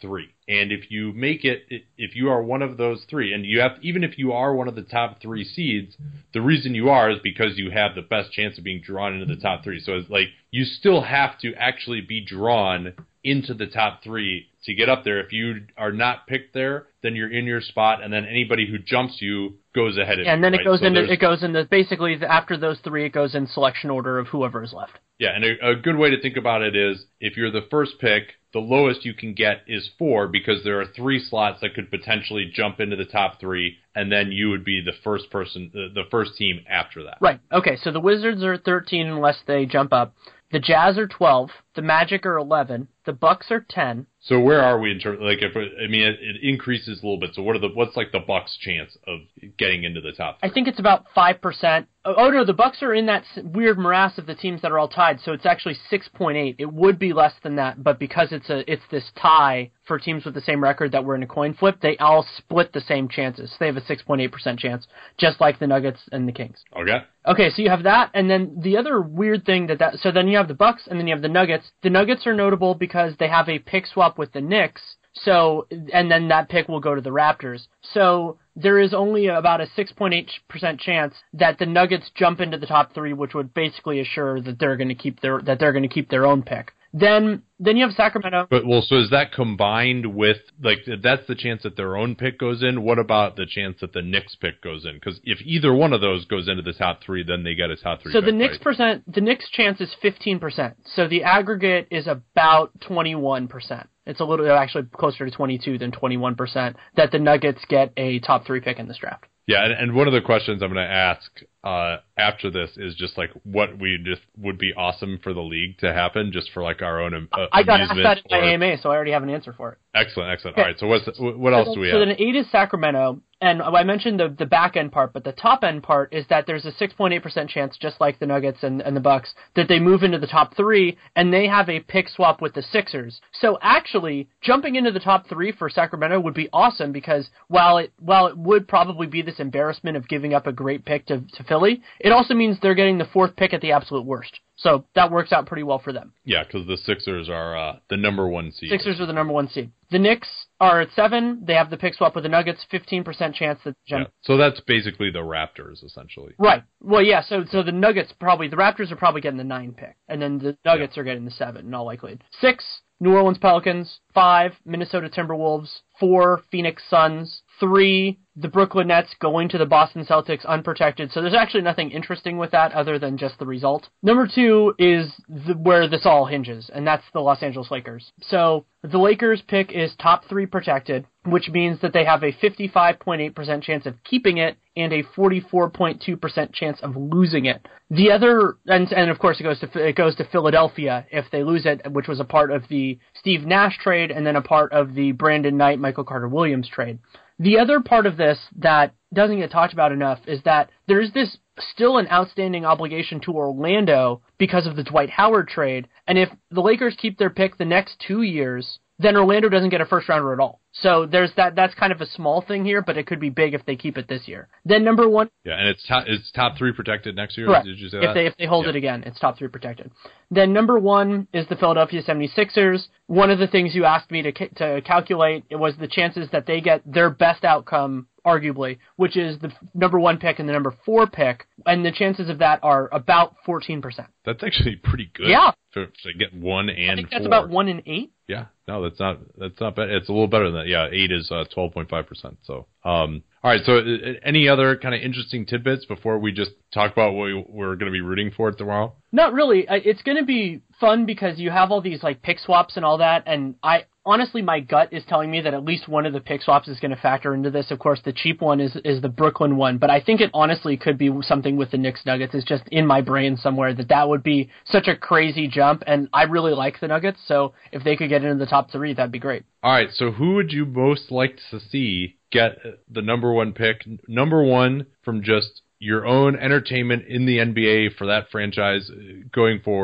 And if you make it, if you are one of those three, and you have, even if you are one of the top three seeds, the reason you are is because you have the best chance of being drawn into the top three. So it's like you still have to actually be drawn into the top three to get up there. If you are not picked there, then you're in your spot, and then anybody who jumps you goes ahead of yeah, you. And then right? it goes so into it goes into basically the, after those three, it goes in selection order of whoever is left. Yeah, and a, a good way to think about it is if you're the first pick, the lowest you can get is four because there are three slots that could potentially jump into the top three, and then you would be the first person, the, the first team after that. Right. Okay. So the Wizards are thirteen unless they jump up. The Jazz are twelve. The Magic are eleven. The Bucks are ten. So where are we in terms? Like, if it, I mean, it, it increases a little bit. So what are the what's like the Bucks' chance of getting into the top three? I think it's about five percent. Oh, oh no, the Bucks are in that weird morass of the teams that are all tied. So it's actually six point eight. It would be less than that, but because it's a it's this tie for teams with the same record that were in a coin flip, they all split the same chances. So they have a six point eight percent chance, just like the Nuggets and the Kings. Okay. Okay, so you have that, and then the other weird thing that that so then you have the Bucks, and then you have the Nuggets. The Nuggets are notable because they have a pick swap with the Knicks. So, and then that pick will go to the Raptors. So there is only about a six point eight percent chance that the Nuggets jump into the top three, which would basically assure that they're going to keep their that they're going to keep their own pick. Then, then you have Sacramento. But well, so is that combined with like if that's the chance that their own pick goes in? What about the chance that the Knicks pick goes in? Because if either one of those goes into the top three, then they get a top three. So pick, the Knicks right? percent, the Knicks chance is fifteen percent. So the aggregate is about twenty-one percent. It's a little actually closer to twenty-two than twenty-one percent that the Nuggets get a top three pick in this draft. Yeah, and, and one of the questions I'm going to ask uh, after this is just like what we just would be awesome for the league to happen, just for like our own uh, I got amusement. asked that in or... my A M A, so I already have an answer for it. Excellent, excellent. Okay. All right, so what's what else so, do we so have? So then eight is Sacramento, and I mentioned the the back end part, but the top end part is that there's a six point eight percent chance, just like the Nuggets and, and the Bucks, that they move into the top three, and they have a pick swap with the Sixers. So actually, jumping into the top three for Sacramento would be awesome because while it while it would probably be this embarrassment of giving up a great pick to, to Philly, it also means they're getting the fourth pick at the absolute worst. So that works out pretty well for them. Yeah, because the Sixers are uh, the number one seed. Sixers are the number one seed. The Knicks are at seven. They have the pick swap with the Nuggets, fifteen percent chance that jump. Yeah. So that's basically the Raptors, essentially. Right. Well, yeah, so so the Nuggets probably, the Raptors are probably getting the nine pick, and then the Nuggets yeah. are getting the seven in all likelihood. Six, New Orleans Pelicans. Five, Minnesota Timberwolves. Four, Phoenix Suns. Three, the Brooklyn Nets going to the Boston Celtics unprotected. So there's actually nothing interesting with that other than just the result. Number two is the, where this all hinges, and that's the Los Angeles Lakers. So the Lakers pick is top three protected, which means that they have a fifty-five point eight percent chance of keeping it and a forty-four point two percent chance of losing it. The other, and, and of course it goes to it goes to Philadelphia if they lose it, which was a part of the Steve Nash trade and then a part of the Brandon Knight, Michael Carter Williams trade. The other part of this that doesn't get talked about enough is that there is this still an outstanding obligation to Orlando because of the Dwight Howard trade, and if the Lakers keep their pick the next two years, then Orlando doesn't get a first rounder at all. So there's that. That's kind of a small thing here, but it could be big if they keep it this year. Then number one. Yeah, and it's top, it's top three protected next year. Correct. Did you say if that? they if they hold yeah. it again, it's top three protected. Then number one is the Philadelphia seventy-sixers. One of the things you asked me to to calculate it was the chances that they get their best outcome, arguably, which is the number one pick and the number four pick, and the chances of that are about fourteen percent. That's actually pretty good. Yeah. To, to get one and I think that's four. about one in eight. Yeah, no, that's not that's not bad. It's a little better than that. Yeah, eight is uh, twelve point five percent. So, um, all right. So, uh, any other kind of interesting tidbits before we just talk about what we, we're going to be rooting for tomorrow? Not really. It's going to be fun because you have all these like pick swaps and all that, and I honestly my gut is telling me that at least one of the pick swaps is going to factor into this. Of course, the cheap one is is the Brooklyn one, but I think it honestly could be something with the Knicks Nuggets. It's just in my brain somewhere that that would be such a crazy jump, and I really like the Nuggets, so if they could get into the top three, that'd be great. All right, so who would you most like to see get the number one pick? Number one from just your own entertainment in the N B A for that franchise going forward.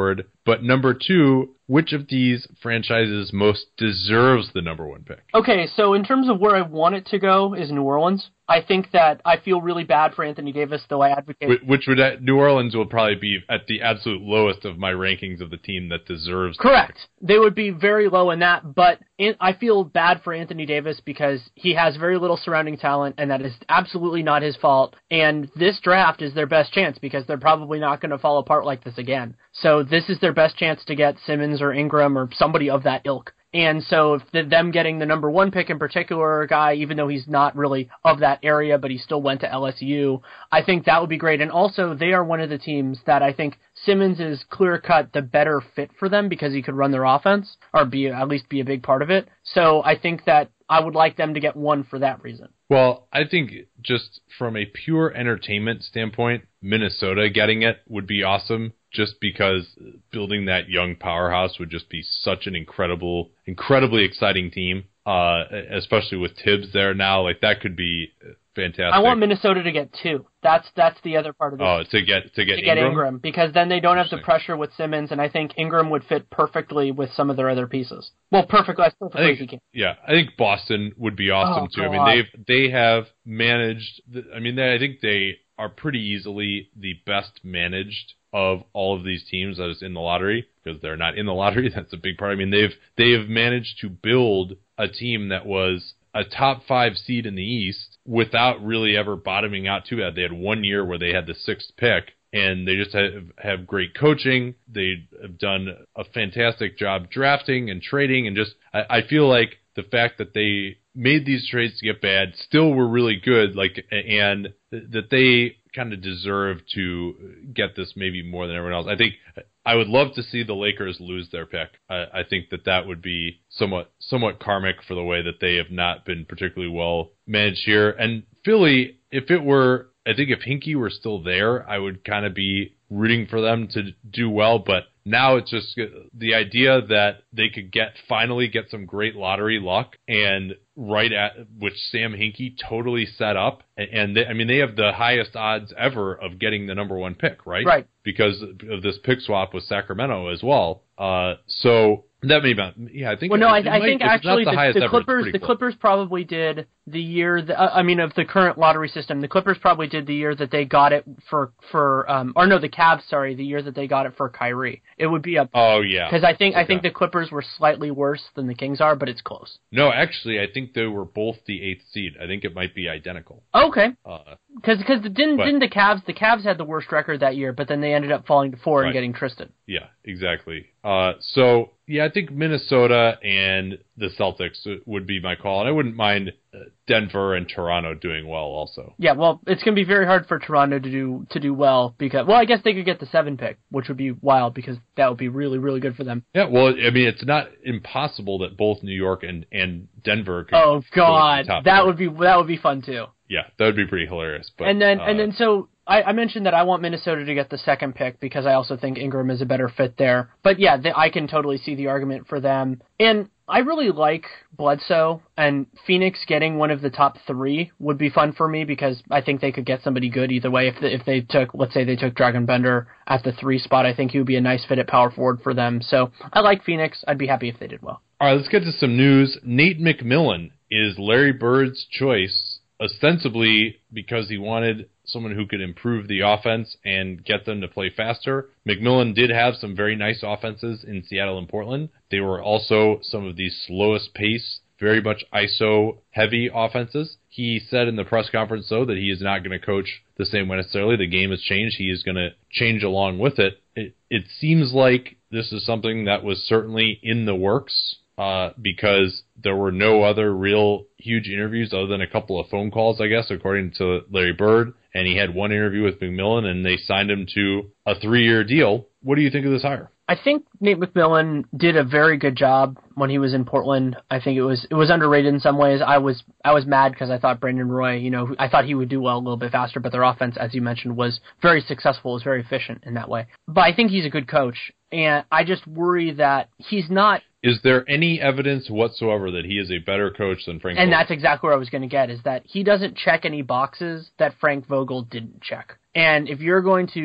But number two, which of these franchises most deserves the number one pick? Okay, so in terms of where I want it to go is New Orleans. I think that I feel really bad for Anthony Davis, though I advocate. Which would New Orleans will probably be at the absolute lowest of my rankings of the team that deserves. Correct. They would be very low in that, but I feel bad for Anthony Davis because he has very little surrounding talent, and that is absolutely not his fault. And this draft is their best chance because they're probably not going to fall apart like this again. So this is their best chance to get Simmons or Ingram or somebody of that ilk. And so if the, them getting the number one pick in particular guy, even though he's not really of that area, but he still went to L S U, I think that would be great. And also they are one of the teams that I think Simmons is clear-cut the better fit for them because he could run their offense or be at least be a big part of it. So I think that I would like them to get one for that reason. Well, I think just from a pure entertainment standpoint, Minnesota getting it would be awesome just because building that young powerhouse would just be such an incredible, incredibly exciting team, uh, especially with Tibbs there now. Like, that could be fantastic. I want Minnesota to get two. That's that's the other part of this. Oh, to get to get, to get Ingram? Ingram, because then they don't have the pressure with Simmons, and I think Ingram would fit perfectly with some of their other pieces. Well, perfectly, as perfectly I as think, he can. Yeah, I think Boston would be awesome oh, too. God. I mean, they've they have managed. I mean, they, I think they are pretty easily the best managed of all of these teams that is in the lottery, because they're not in the lottery. That's a big part. I mean, they've they have managed to build a team that was a top five seed in the East without really ever bottoming out too bad. They had one year where they had the sixth pick, and they just have, have great coaching. They have done a fantastic job drafting and trading, and just I, I feel like the fact that they made these trades to get bad still were really good, like, and that they kind of deserve to get this maybe more than everyone else. I think I would love to see the Lakers lose their pick. I, I think that that would be somewhat somewhat karmic for the way that they have not been particularly well managed here. And Philly, if it were, I think if Hinkie were still there, I would kind of be rooting for them to do well, but now it's just the idea that they could get finally get some great lottery luck, and right at which Sam Hinkie totally set up, and they, I mean they have the highest odds ever of getting the number one pick, right? Right. Because of this pick swap with Sacramento as well. Uh, so that may not. Yeah, I think. Well, no, I, it I might, think actually the, the, the ever, Clippers, the close. Clippers probably did the year. That, uh, I mean, of the current lottery system, the Clippers probably did the year that they got it for for. Um, or no, the Cavs. Sorry, the year that they got it for Kyrie. It would be a. Oh yeah. Because I think okay. I think the Clippers were slightly worse than the Kings are, but it's close. No, actually, I think they were both the eighth seed. I think it might be identical. Okay. Because uh, because didn't but, didn't the Cavs the Cavs had the worst record that year, but then they ended up falling to four right. and getting Tristan. Yeah, exactly. Uh, so yeah, I think Minnesota and the Celtics would be my call, and I wouldn't mind Denver and Toronto doing well also. Yeah, well, it's going to be very hard for Toronto to do to do well because, well, I guess they could get the seven pick, which would be wild because that would be really, really good for them. Yeah, well, I mean, it's not impossible that both New York and, and Denver could. Oh God, go that four. would be that would be fun too. Yeah, that would be pretty hilarious. But, and then uh, and then so I, I mentioned that I want Minnesota to get the second pick because I also think Ingram is a better fit there. But yeah, the, I can totally see the argument for them. And I really like Bledsoe, and Phoenix getting one of the top three would be fun for me because I think they could get somebody good either way. If the, if they took, let's say they took Dragon Bender at the three spot, I think he would be a nice fit at power forward for them. So I like Phoenix. I'd be happy if they did well. All right, let's get to some news. Nate McMillan is Larry Bird's choice, ostensibly because he wanted someone who could improve the offense and get them to play faster. McMillan did have some very nice offenses in Seattle and Portland. They were also some of the slowest pace, very much I S O-heavy offenses. He said in the press conference, though, that he is not going to coach the same way necessarily. The game has changed. He is going to change along with it. It, it seems like this is something that was certainly in the works. Uh, because there were no other real huge interviews other than a couple of phone calls, I guess, according to Larry Bird. And he had one interview with McMillan, and they signed him to a three-year deal. What do you think of this hire? I think Nate McMillan did a very good job when he was in Portland. I think it was it was underrated in some ways. I was I was mad because I thought Brandon Roy, you know, I thought he would do well a little bit faster, but their offense, as you mentioned, was very successful, was very efficient in that way. But I think he's a good coach, and I just worry that he's not. Is there any evidence whatsoever that he is a better coach than Frank And Vogel? that's exactly where I was going to get, is that he doesn't check any boxes that Frank Vogel didn't check. And if you're going to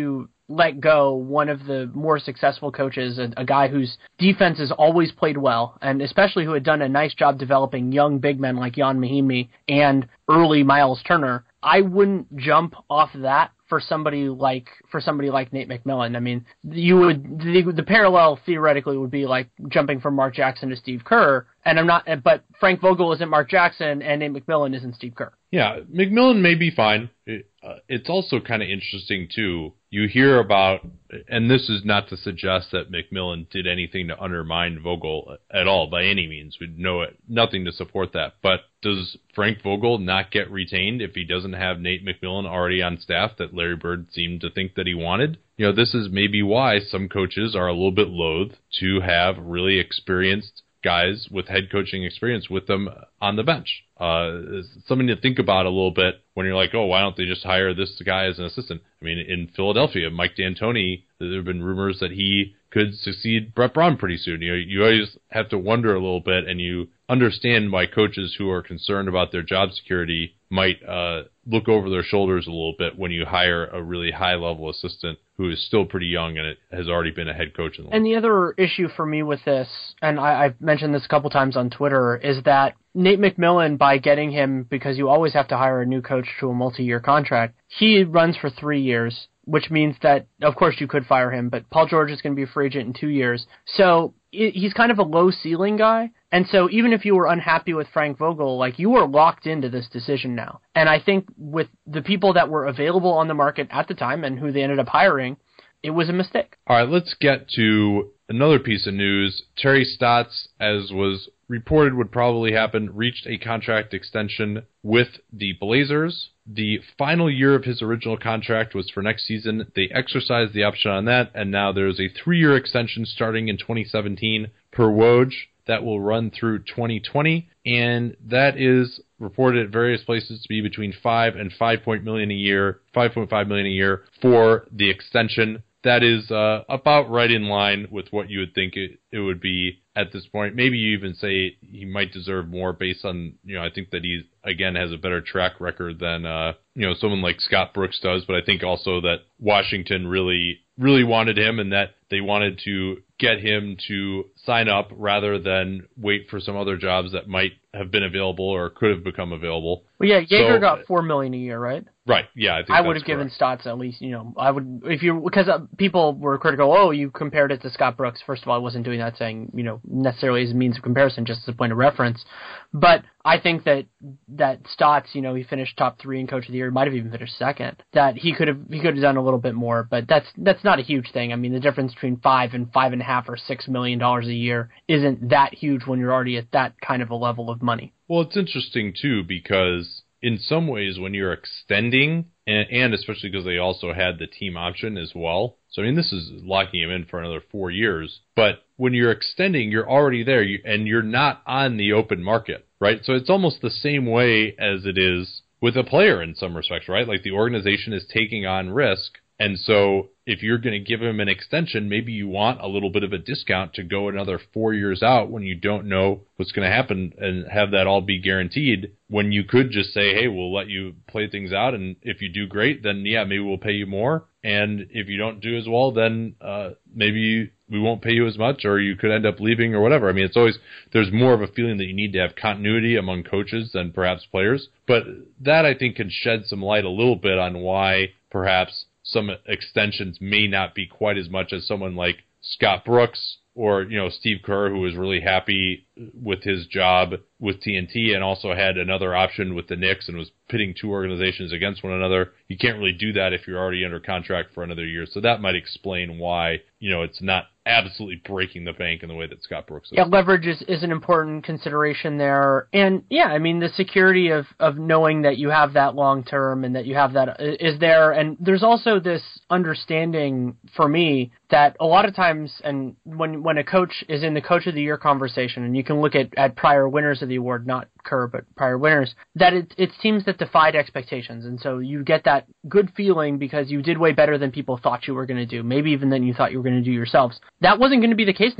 let go one of the more successful coaches, a, a guy whose defense has always played well, and especially who had done a nice job developing young big men like Jan Mahimi and early Miles Turner, I wouldn't jump off that for somebody like for somebody like Nate McMillan. I mean, you would the, the parallel theoretically would be like jumping from Mark Jackson to Steve Kerr, and I'm not. But Frank Vogel isn't Mark Jackson, and Nate McMillan isn't Steve Kerr. Yeah, McMillan may be fine. It, uh, it's also kind of interesting too. You hear about, and this is not to suggest that McMillan did anything to undermine Vogel at all by any means. We know it, nothing to support that. But does Frank Vogel not get retained if he doesn't have Nate McMillan already on staff that Larry Bird seemed to think that he wanted? You know, this is maybe why some coaches are a little bit loath to have really experienced guys with head coaching experience with them on the bench. Uh, something to think about a little bit when you're like, oh, why don't they just hire this guy as an assistant? I mean, in Philadelphia, Mike D'Antoni, there have been rumors that he could succeed Brett Brown pretty soon. You know, you always have to wonder a little bit, and you understand why coaches who are concerned about their job security might uh, look over their shoulders a little bit when you hire a really high-level assistant who is still pretty young and it has already been a head coach in the league. And the other issue for me with this, and I, I've mentioned this a couple times on Twitter, is that Nate McMillan, by getting him, because you always have to hire a new coach to a multi-year contract, he runs for three years, which means that, of course, you could fire him, but Paul George is going to be a free agent in two years. So he's kind of a low-ceiling guy. And so even if you were unhappy with Frank Vogel, like, you were locked into this decision now. And I think with the people that were available on the market at the time and who they ended up hiring, it was a mistake. All right, let's get to another piece of news. Terry Stotts, as was reported would probably happen, reached a contract extension with the Blazers. The final year of his original contract was for next season. They exercised the option on that, and now there's a three-year extension starting in twenty seventeen per Woj that will run through twenty twenty, and that is reported at various places to be between five and five point million a year, five point five million a year for the extension. That is uh, about right in line with what you would think it, it would be at this point. Maybe you even say he might deserve more based on, you know, I think that he, again, has a better track record than, uh, you know, someone like Scott Brooks does. But I think also that Washington really, really wanted him and that they wanted to get him to sign up rather than wait for some other jobs that might have been available or could have become available. Well, yeah, Yeager so, got four million dollars a year, right? Right. Yeah, I think I would have correct. given Stotts at least, you know, I would, if you, because uh, people were critical, oh, you compared it to Scott Brooks. First of all, I wasn't doing that saying, you know, necessarily as a means of comparison, just as a point of reference. But I think that, that Stotts, you know, he finished top three in Coach of the Year, might have even finished second, that he could have, he could have done a little bit more, but that's, that's not a huge thing. I mean, the difference between five and five and a half or six million dollars a year isn't that huge when you're already at that kind of a level of money. Well, it's interesting too, because in some ways when you're extending, and, and especially because they also had the team option as well. So, I mean, this is locking him in for another four years. But when you're extending, you're already there, you, and you're not on the open market, right? So it's almost the same way as it is with a player in some respects, right? Like the organization is taking on risk. And so if you're going to give him an extension, maybe you want a little bit of a discount to go another four years out when you don't know what's going to happen and have that all be guaranteed, when you could just say, hey, we'll let you play things out. And if you do great, then yeah, maybe we'll pay you more. And if you don't do as well, then uh, maybe we won't pay you as much, or you could end up leaving or whatever. I mean, it's always, there's more of a feeling that you need to have continuity among coaches than perhaps players. But that, I think, can shed some light a little bit on why perhaps some extensions may not be quite as much as someone like Scott Brooks or, you know, Steve Kerr, who was really happy with his job with T N T and also had another option with the Knicks and was pitting two organizations against one another. You can't really do that if you're already under contract for another year. So that might explain why, you know, it's not absolutely breaking the bank in the way that Scott Brooks is. Yeah, leverage is, is an important consideration there. And yeah, I mean, the security of, of knowing that you have that long term and that you have that is there. And there's also this understanding for me that a lot of times, and when when a coach is in the Coach of the Year conversation, and you can look at, at prior winners of the award, not Kerr, but prior winners, that it, it's teams that defied expectations. And so you get that good feeling because you did way better than people thought you were going to do, maybe even than you thought you were going to do yourselves. That wasn't going to be the case next year.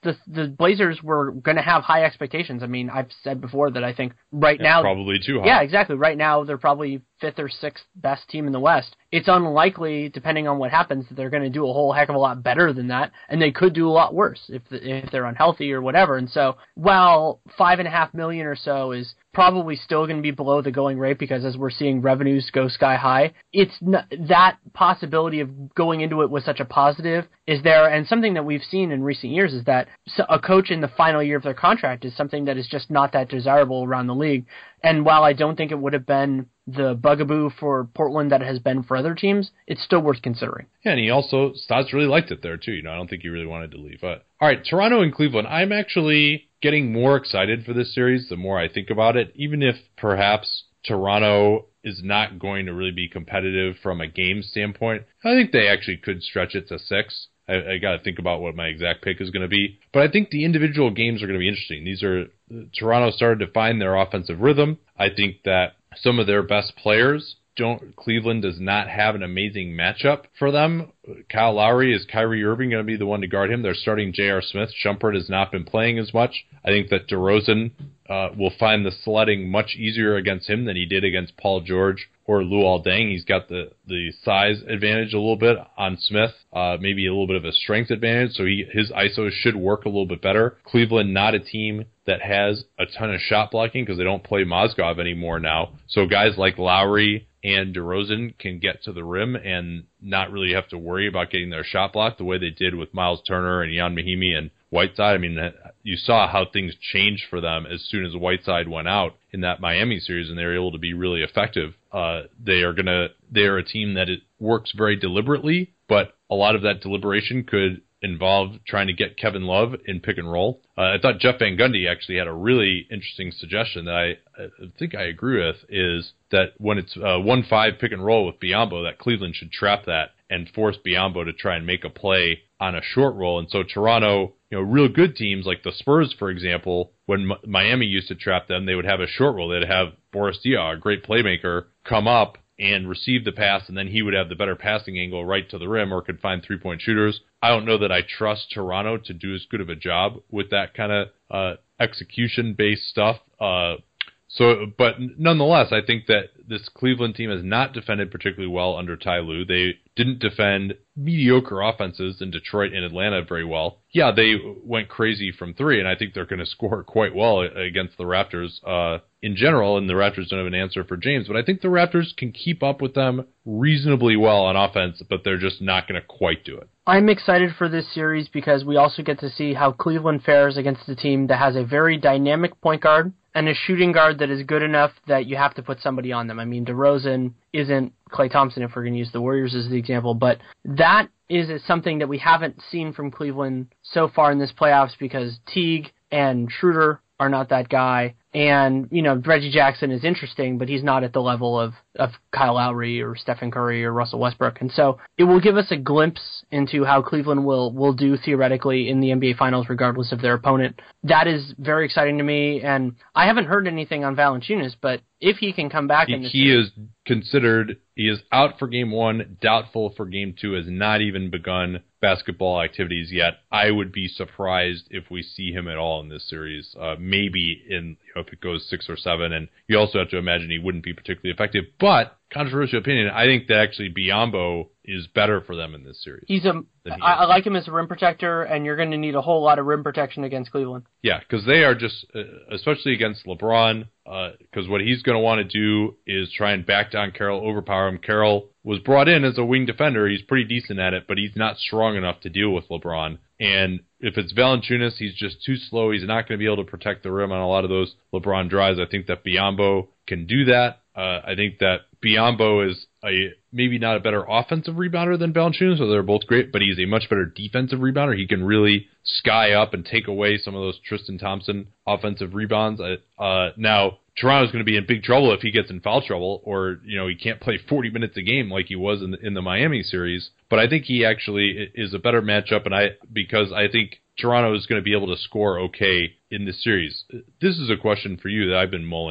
the the Blazers were going to have high expectations. I mean, I've said before that I think right yeah, now probably too high. Yeah, exactly. Right now they're probably fifth or sixth best team in the West. It's unlikely, depending on what happens, that they're going to do a whole heck of a lot better than that, and they could do a lot worse if if they're unhealthy or whatever. And so, while five and a half million or so is probably still going to be below the going rate because as we're seeing revenues go sky high, it's not, that possibility of going into it with such a positive is there. And something that we've seen in recent years is that a coach in the final year of their contract is something that is just not that desirable around the league. And while I don't think it would have been the bugaboo for Portland that it has been for other teams, it's still worth considering. Yeah, and he also, Stotts really liked it there too. You know, I don't think he really wanted to leave. But, all right, Toronto and Cleveland. I'm actually getting more excited for this series the more I think about it, even if perhaps Toronto is not going to really be competitive from a game standpoint. I think they actually could stretch it to six. I, I got to think about what my exact pick is going to be. But I think the individual games are going to be interesting. These are Toronto started to find their offensive rhythm. I think that some of their best players don't. Cleveland does not have an amazing matchup for them. Kyle Lowry, is Kyrie Irving going to be the one to guard him? They're starting J R. Smith. Shumpert has not been playing as much. I think that DeRozan uh, will find the sledding much easier against him than he did against Paul George or Luol Deng. He's got the, the size advantage a little bit on Smith, uh, maybe a little bit of a strength advantage, so he, his I S Os should work a little bit better. Cleveland, not a team that has a ton of shot blocking because they don't play Mozgov anymore now. So guys like Lowry and DeRozan can get to the rim and not really have to worry about getting their shot blocked the way they did with Miles Turner and Ian Mahinmi and Whiteside. I mean, you saw how things changed for them as soon as Whiteside went out in that Miami series, and they were able to be really effective. Uh, they are gonna, they are a team that it works very deliberately, but a lot of that deliberation could involve trying to get Kevin Love in pick and roll. Uh, I thought Jeff Van Gundy actually had a really interesting suggestion that I, I think I agree with, is that when it's uh, one five pick and roll with Biyombo, that Cleveland should trap that and force Biyombo to try and make a play on a short roll. And so Toronto, you know, real good teams like the Spurs, for example, when M- Miami used to trap them, they would have a short roll. They'd have Boris Diaw, a great playmaker, come up and receive the pass, and then he would have the better passing angle right to the rim or could find three-point shooters. I don't know that I trust Toronto to do as good of a job with that kind of uh, execution-based stuff. Uh, so, but nonetheless, I think that this Cleveland team has not defended particularly well under Ty Lue. They didn't defend mediocre offenses in Detroit and Atlanta very well. Yeah, they went crazy from three, and I think they're going to score quite well against the Raptors uh, in general, and the Raptors don't have an answer for James. But I think the Raptors can keep up with them reasonably well on offense, but they're just not going to quite do it. I'm excited for this series because we also get to see how Cleveland fares against a team that has a very dynamic point guard and a shooting guard that is good enough that you have to put somebody on them. I mean, DeRozan isn't Klay Thompson, if we're going to use the Warriors as the example, but that is something that we haven't seen from Cleveland so far in this playoffs because Teague and Schroeder are not that guy. And, you know, Reggie Jackson is interesting, but he's not at the level of, of Kyle Lowry or Stephen Curry or Russell Westbrook. And so it will give us a glimpse into how Cleveland will, will do theoretically in the N B A Finals regardless of their opponent. That is very exciting to me. And I haven't heard anything on Valanciunas, but if he can come back... He, in this he is considered... He is out for game one, doubtful for game two, has not even begun basketball activities yet. I would be surprised if we see him at all in this series. Uh, maybe in you know, if it goes six or seven, and you also have to imagine he wouldn't be particularly effective. But, controversial opinion, I think that actually Biyombo is better for them in this series. He's a. He I, I like him as a rim protector, and you're going to need a whole lot of rim protection against Cleveland. Yeah, because they are just, uh, especially against LeBron, because uh, what he's going to want to do is try and back down Carroll, overpower him. Carroll was brought in as a wing defender. He's pretty decent at it, but he's not strong enough to deal with LeBron. And if it's Valanciunas, he's just too slow. He's not going to be able to protect the rim on a lot of those LeBron drives. I think that Biyombo can do that. Uh, I think that Biyombo is a maybe not a better offensive rebounder than Valanciunas, so they're both great, but he's a much better defensive rebounder. He can really sky up and take away some of those Tristan Thompson offensive rebounds. Uh, now, Toronto's going to be in big trouble if he gets in foul trouble, or you know he can't play forty minutes a game like he was in the, in the Miami series. But I think he actually is a better matchup, and I because I think Toronto is going to be able to score okay in this series. This is a question for you that I've been mulling.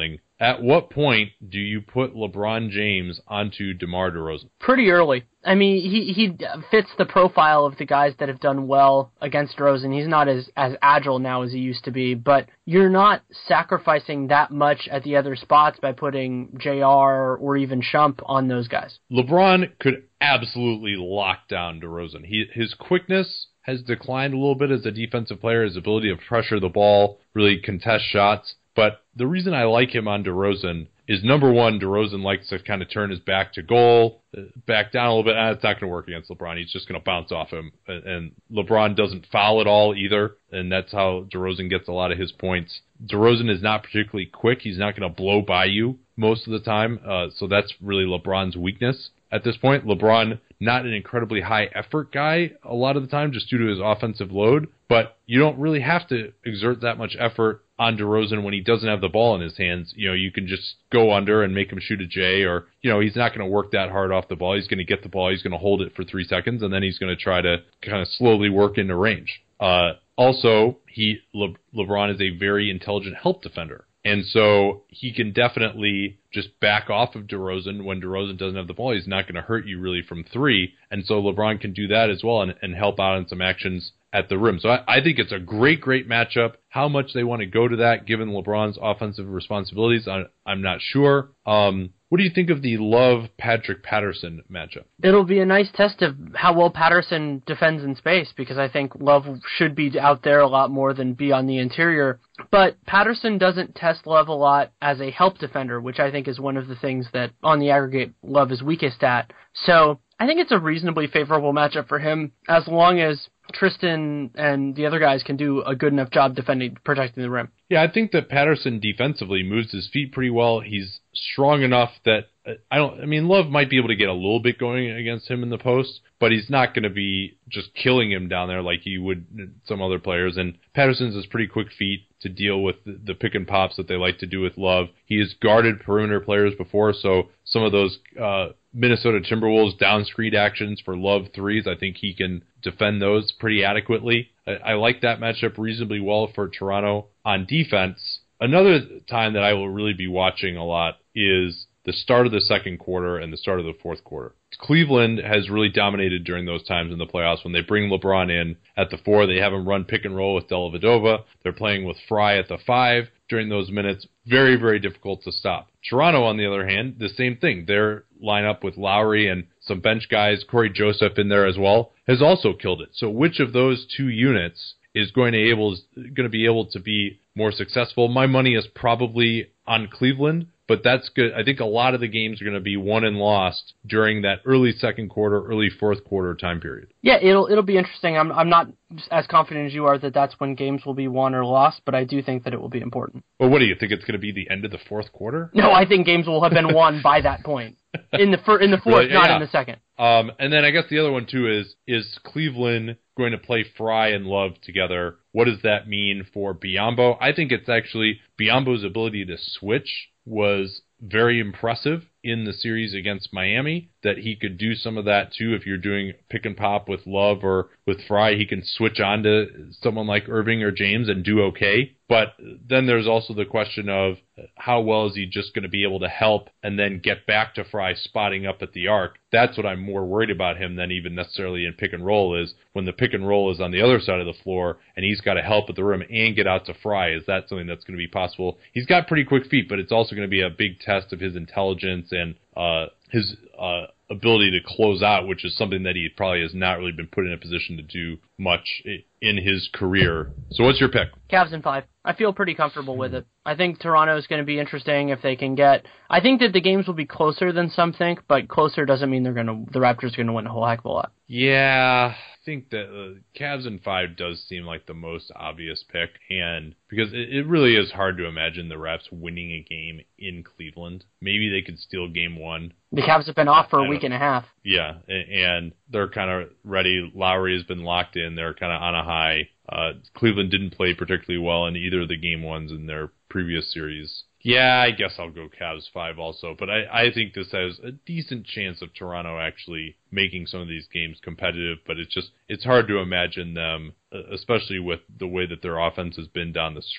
At what point do you put LeBron James onto DeMar DeRozan? Pretty early. I mean, he, he fits the profile of the guys that have done well against DeRozan. He's not as, as agile now as he used to be, but you're not sacrificing that much at the other spots by putting J R or even Shump on those guys. LeBron could absolutely lock down DeRozan. He, his quickness has declined a little bit as a defensive player, his ability to pressure the ball, really contest shots. But the reason I like him on DeRozan is, number one, DeRozan likes to kind of turn his back to goal, back down a little bit. Ah, it's not going to work against LeBron. He's just going to bounce off him. And LeBron doesn't foul at all either, and that's how DeRozan gets a lot of his points. DeRozan is not particularly quick. He's not going to blow by you most of the time, uh, so that's really LeBron's weakness. At this point, LeBron, not an incredibly high-effort guy a lot of the time just due to his offensive load, but you don't really have to exert that much effort on DeRozan when he doesn't have the ball in his hands. You know, you can just go under and make him shoot a J, or, you know, he's not going to work that hard off the ball. He's going to get the ball, he's going to hold it for three seconds, and then he's going to try to kind of slowly work into range. Uh, also, he Le- LeBron is a very intelligent help defender. And so he can definitely just back off of DeRozan when DeRozan doesn't have the ball. He's not going to hurt you really from three. And so LeBron can do that as well and, and help out in some actions at the rim. So I, I think it's a great, great matchup. How much they want to go to that given LeBron's offensive responsibilities, I, I'm not sure. Um, what do you think of the Love-Patrick Patterson matchup? It'll be a nice test of how well Patterson defends in space, because I think Love should be out there a lot more than be on the interior. But Patterson doesn't test Love a lot as a help defender, which I think is one of the things that on the aggregate Love is weakest at. So I think it's a reasonably favorable matchup for him as long as Tristan and the other guys can do a good enough job defending, protecting the rim. Yeah, I think that Patterson defensively moves his feet pretty well. He's strong enough that I don't. I mean, Love might be able to get a little bit going against him in the post, but he's not going to be just killing him down there like he would some other players. And Patterson's has pretty quick feet to deal with the, the pick and pops that they like to do with Love. He has guarded perimeter players before, so some of those uh, Minnesota Timberwolves down screen actions for Love threes, I think he can defend those pretty adequately. I, I like that matchup reasonably well for Toronto. On defense, another time that I will really be watching a lot is the start of the second quarter and the start of the fourth quarter. Cleveland has really dominated during those times in the playoffs. When they bring LeBron in at the four, they have him run pick and roll with Dellavedova. They're playing with Fry at the five during those minutes. Very, very difficult to stop. Toronto, on the other hand, the same thing. Their lineup with Lowry and some bench guys, Corey Joseph in there as well, has also killed it. So which of those two units is going to able going to be able to be more successful? My money is probably on Cleveland, but that's good. I think a lot of the games are going to be won and lost during that early second quarter, early fourth quarter time period. Yeah, it'll it'll be interesting. I'm I'm not as confident as you are that that's when games will be won or lost, but I do think that it will be important. Well, what do you think? It's going to be the end of the fourth quarter? No, I think games will have been won by that point. In the fir- in the fourth, really? not Yeah. in the second. Um, and then I guess the other one too is is Cleveland going to play Fry and Love together? What does that mean for Biyombo? I think it's actually Biyombo's ability to switch was very impressive in the series against Miami, that he could do some of that too. If you're doing pick and pop with Love or with Fry, he can switch on to someone like Irving or James and do okay. But then there's also the question of how well is he just going to be able to help and then get back to Fry spotting up at the arc. That's what I'm more worried about him than even necessarily in pick and roll, is when the pick and roll is on the other side of the floor and he's got to help at the rim and get out to Fry. Is that something that's going to be possible? He's got pretty quick feet, but it's also going to be a big test of his intelligence and uh, his uh, ability to close out, which is something that he probably has not really been put in a position to do much in his career. So what's your pick? Cavs in five. I feel pretty comfortable with it. I think Toronto is going to be interesting if they can get. I think that the games will be closer than some think, but closer doesn't mean they're going to. The Raptors are going to win a whole heck of a lot. Yeah, I think that uh, Cavs in five does seem like the most obvious pick, and because it, it really is hard to imagine the Raps winning a game in Cleveland. Maybe they could steal game one. The Cavs have been off for a week and a half. Yeah, and they're kind of ready. Lowry has been locked in. They're kind of on a high. Uh, Cleveland didn't play particularly well in either of the game ones in their previous series. Yeah, I guess I'll go Cavs five also, but I, I think this has a decent chance of Toronto actually making some of these games competitive, but it's just, it's hard to imagine them, especially with the way that their offense has been down the stretch,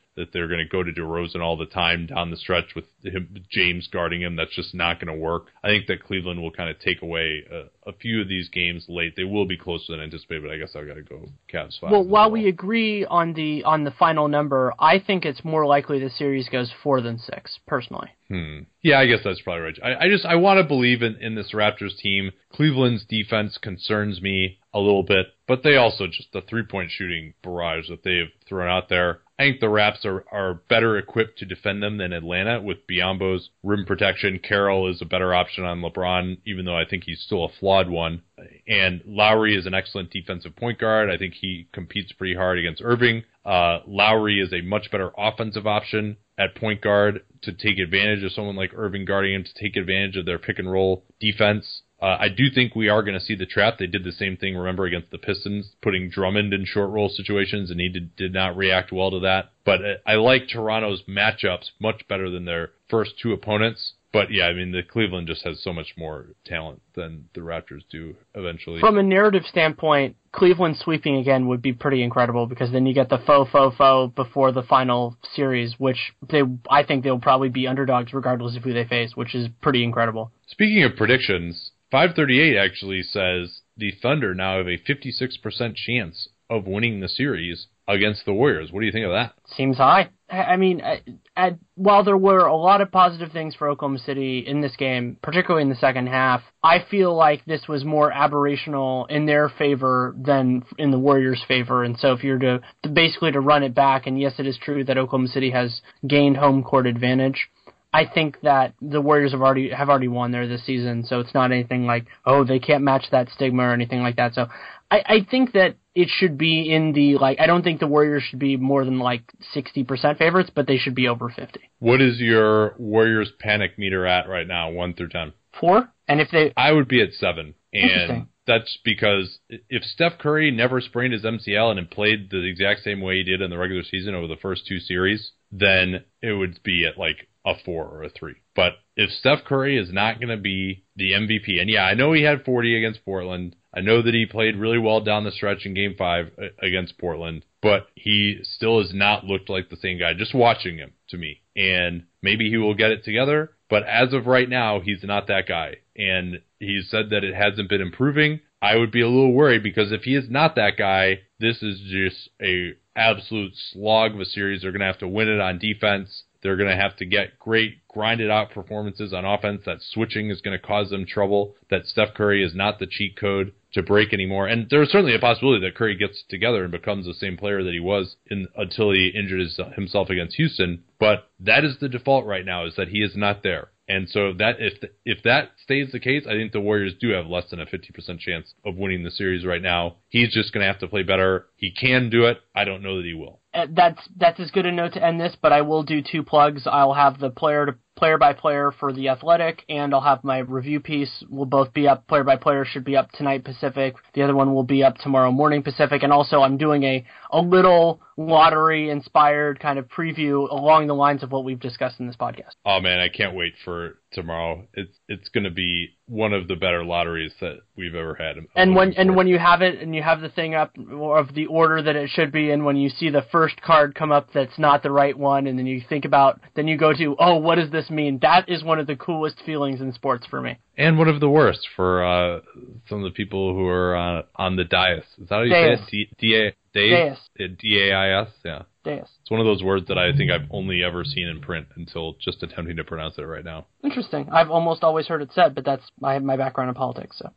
that they're going to go to DeRozan all the time down the stretch with him, James guarding him. That's just not going to work. I think that Cleveland will kind of take away a, a few of these games late. They will be closer than anticipated, but I guess I've got to go Cavs five. Well, while well. we agree on the on the final number, I think it's more likely the series goes four than six, personally. Hmm. Yeah, I guess that's probably right. I, I just I want to believe in, in this Raptors team. Cleveland's defense concerns me a little bit, but they also just the three-point shooting barrage that they've thrown out there. I think the Raps are, are better equipped to defend them than Atlanta with Biyombo's rim protection. Carroll is a better option on LeBron, even though I think he's still a flawed one. And Lowry is an excellent defensive point guard. I think he competes pretty hard against Irving. Uh, Lowry is a much better offensive option at point guard to take advantage of someone like Irving guarding him, to take advantage of their pick and roll defense. Uh, I do think we are going to see the trap. They did the same thing, remember, against the Pistons, putting Drummond in short roll situations, and he did, did not react well to that. But I like Toronto's matchups much better than their first two opponents. But yeah, I mean, the Cleveland just has so much more talent than the Raptors do eventually. From a narrative standpoint, Cleveland sweeping again would be pretty incredible, because then you get the faux faux faux before the final series, which they I think they'll probably be underdogs regardless of who they face, which is pretty incredible. Speaking of predictions, five thirty-eight actually says the Thunder now have a fifty-six percent chance of winning the series against the Warriors. What do you think of that? Seems high. I mean, at, at, while there were a lot of positive things for Oklahoma City in this game, particularly in the second half, I feel like this was more aberrational in their favor than in the Warriors' favor. And so if you're to, to basically to run it back, and yes, it is true that Oklahoma City has gained home court advantage, I think that the Warriors have already have already won there this season, so it's not anything like, oh, they can't match that stigma or anything like that. So I, I think that it should be in the, like, I don't think the Warriors should be more than like sixty percent favorites, but they should be over fifty. What is your Warriors panic meter at right now, one through ten? Four? And if they... I would be at seven. Interesting. And that's because if Steph Curry never sprained his M C L and had played the exact same way he did in the regular season over the first two series, then it would be at like a four or a three. But if Steph Curry is not going to be the M V P, and yeah, I know he had forty against Portland. I know that he played really well down the stretch in Game five against Portland, but he still has not looked like the same guy, just watching him, to me. And maybe he will get it together, but as of right now, he's not that guy. And he said that it hasn't been improving. I would be a little worried, because if he is not that guy, this is just a absolute slog of a series. They're going to have to win it on defense. They're going to have to get great, grinded-out performances on offense. That switching is going to cause them trouble. That Steph Curry is not the cheat code to break anymore. And there's certainly a possibility that Curry gets together and becomes the same player that he was in, until he injured his, himself against Houston. But that is the default right now, is that he is not there. And so that if the, if that stays the case, I think the Warriors do have less than a fifty percent chance of winning the series right now. He's just going to have to play better. He can do it. I don't know that he will. Uh, that's that's as good a note to end this, but I will do two plugs. I'll have the player to player by player for The Athletic, and I'll have my review piece. Will both be up. Player by player should be up tonight Pacific. The other one will be up tomorrow morning Pacific. And also I'm doing a, a little lottery-inspired kind of preview along the lines of what we've discussed in this podcast. Oh, man, I can't wait for tomorrow. It's it's going to be one of the better lotteries that we've ever had. And when and when you have it and you have the thing up of the order that it should be in, when you see the first card come up that's not the right one, and then you think about, then you go to, oh, what does this mean? That is one of the coolest feelings in sports for me. And one of the worst for uh, some of the people who are uh, on the dais. Is that how you Dais. say it? D A Dais. D A I S? Yeah. Dais. It's one of those words that I think I've only ever seen in print until just attempting to pronounce it right now. Interesting. I've almost always heard it said, but that's my my background in politics. So.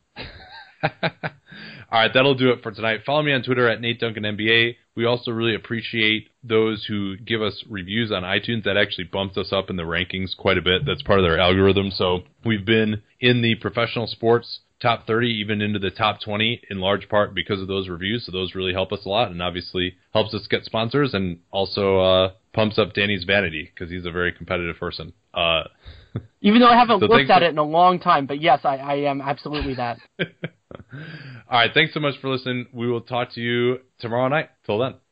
All right, that'll do it for tonight. Follow me on Twitter at Nate Duncan N B A. We also really appreciate those who give us reviews on iTunes. That actually bumped us up in the rankings quite a bit. That's part of their algorithm. So we've been in the professional sports top thirty, even into the top twenty, in large part because of those reviews. So those really help us a lot, and obviously helps us get sponsors, and also uh, pumps up Danny's vanity, because he's a very competitive person. Uh, Even though I haven't so looked at for- it in a long time, but yes, I, I am absolutely that. All right, thanks so much for listening. We will talk to you tomorrow night. Till then.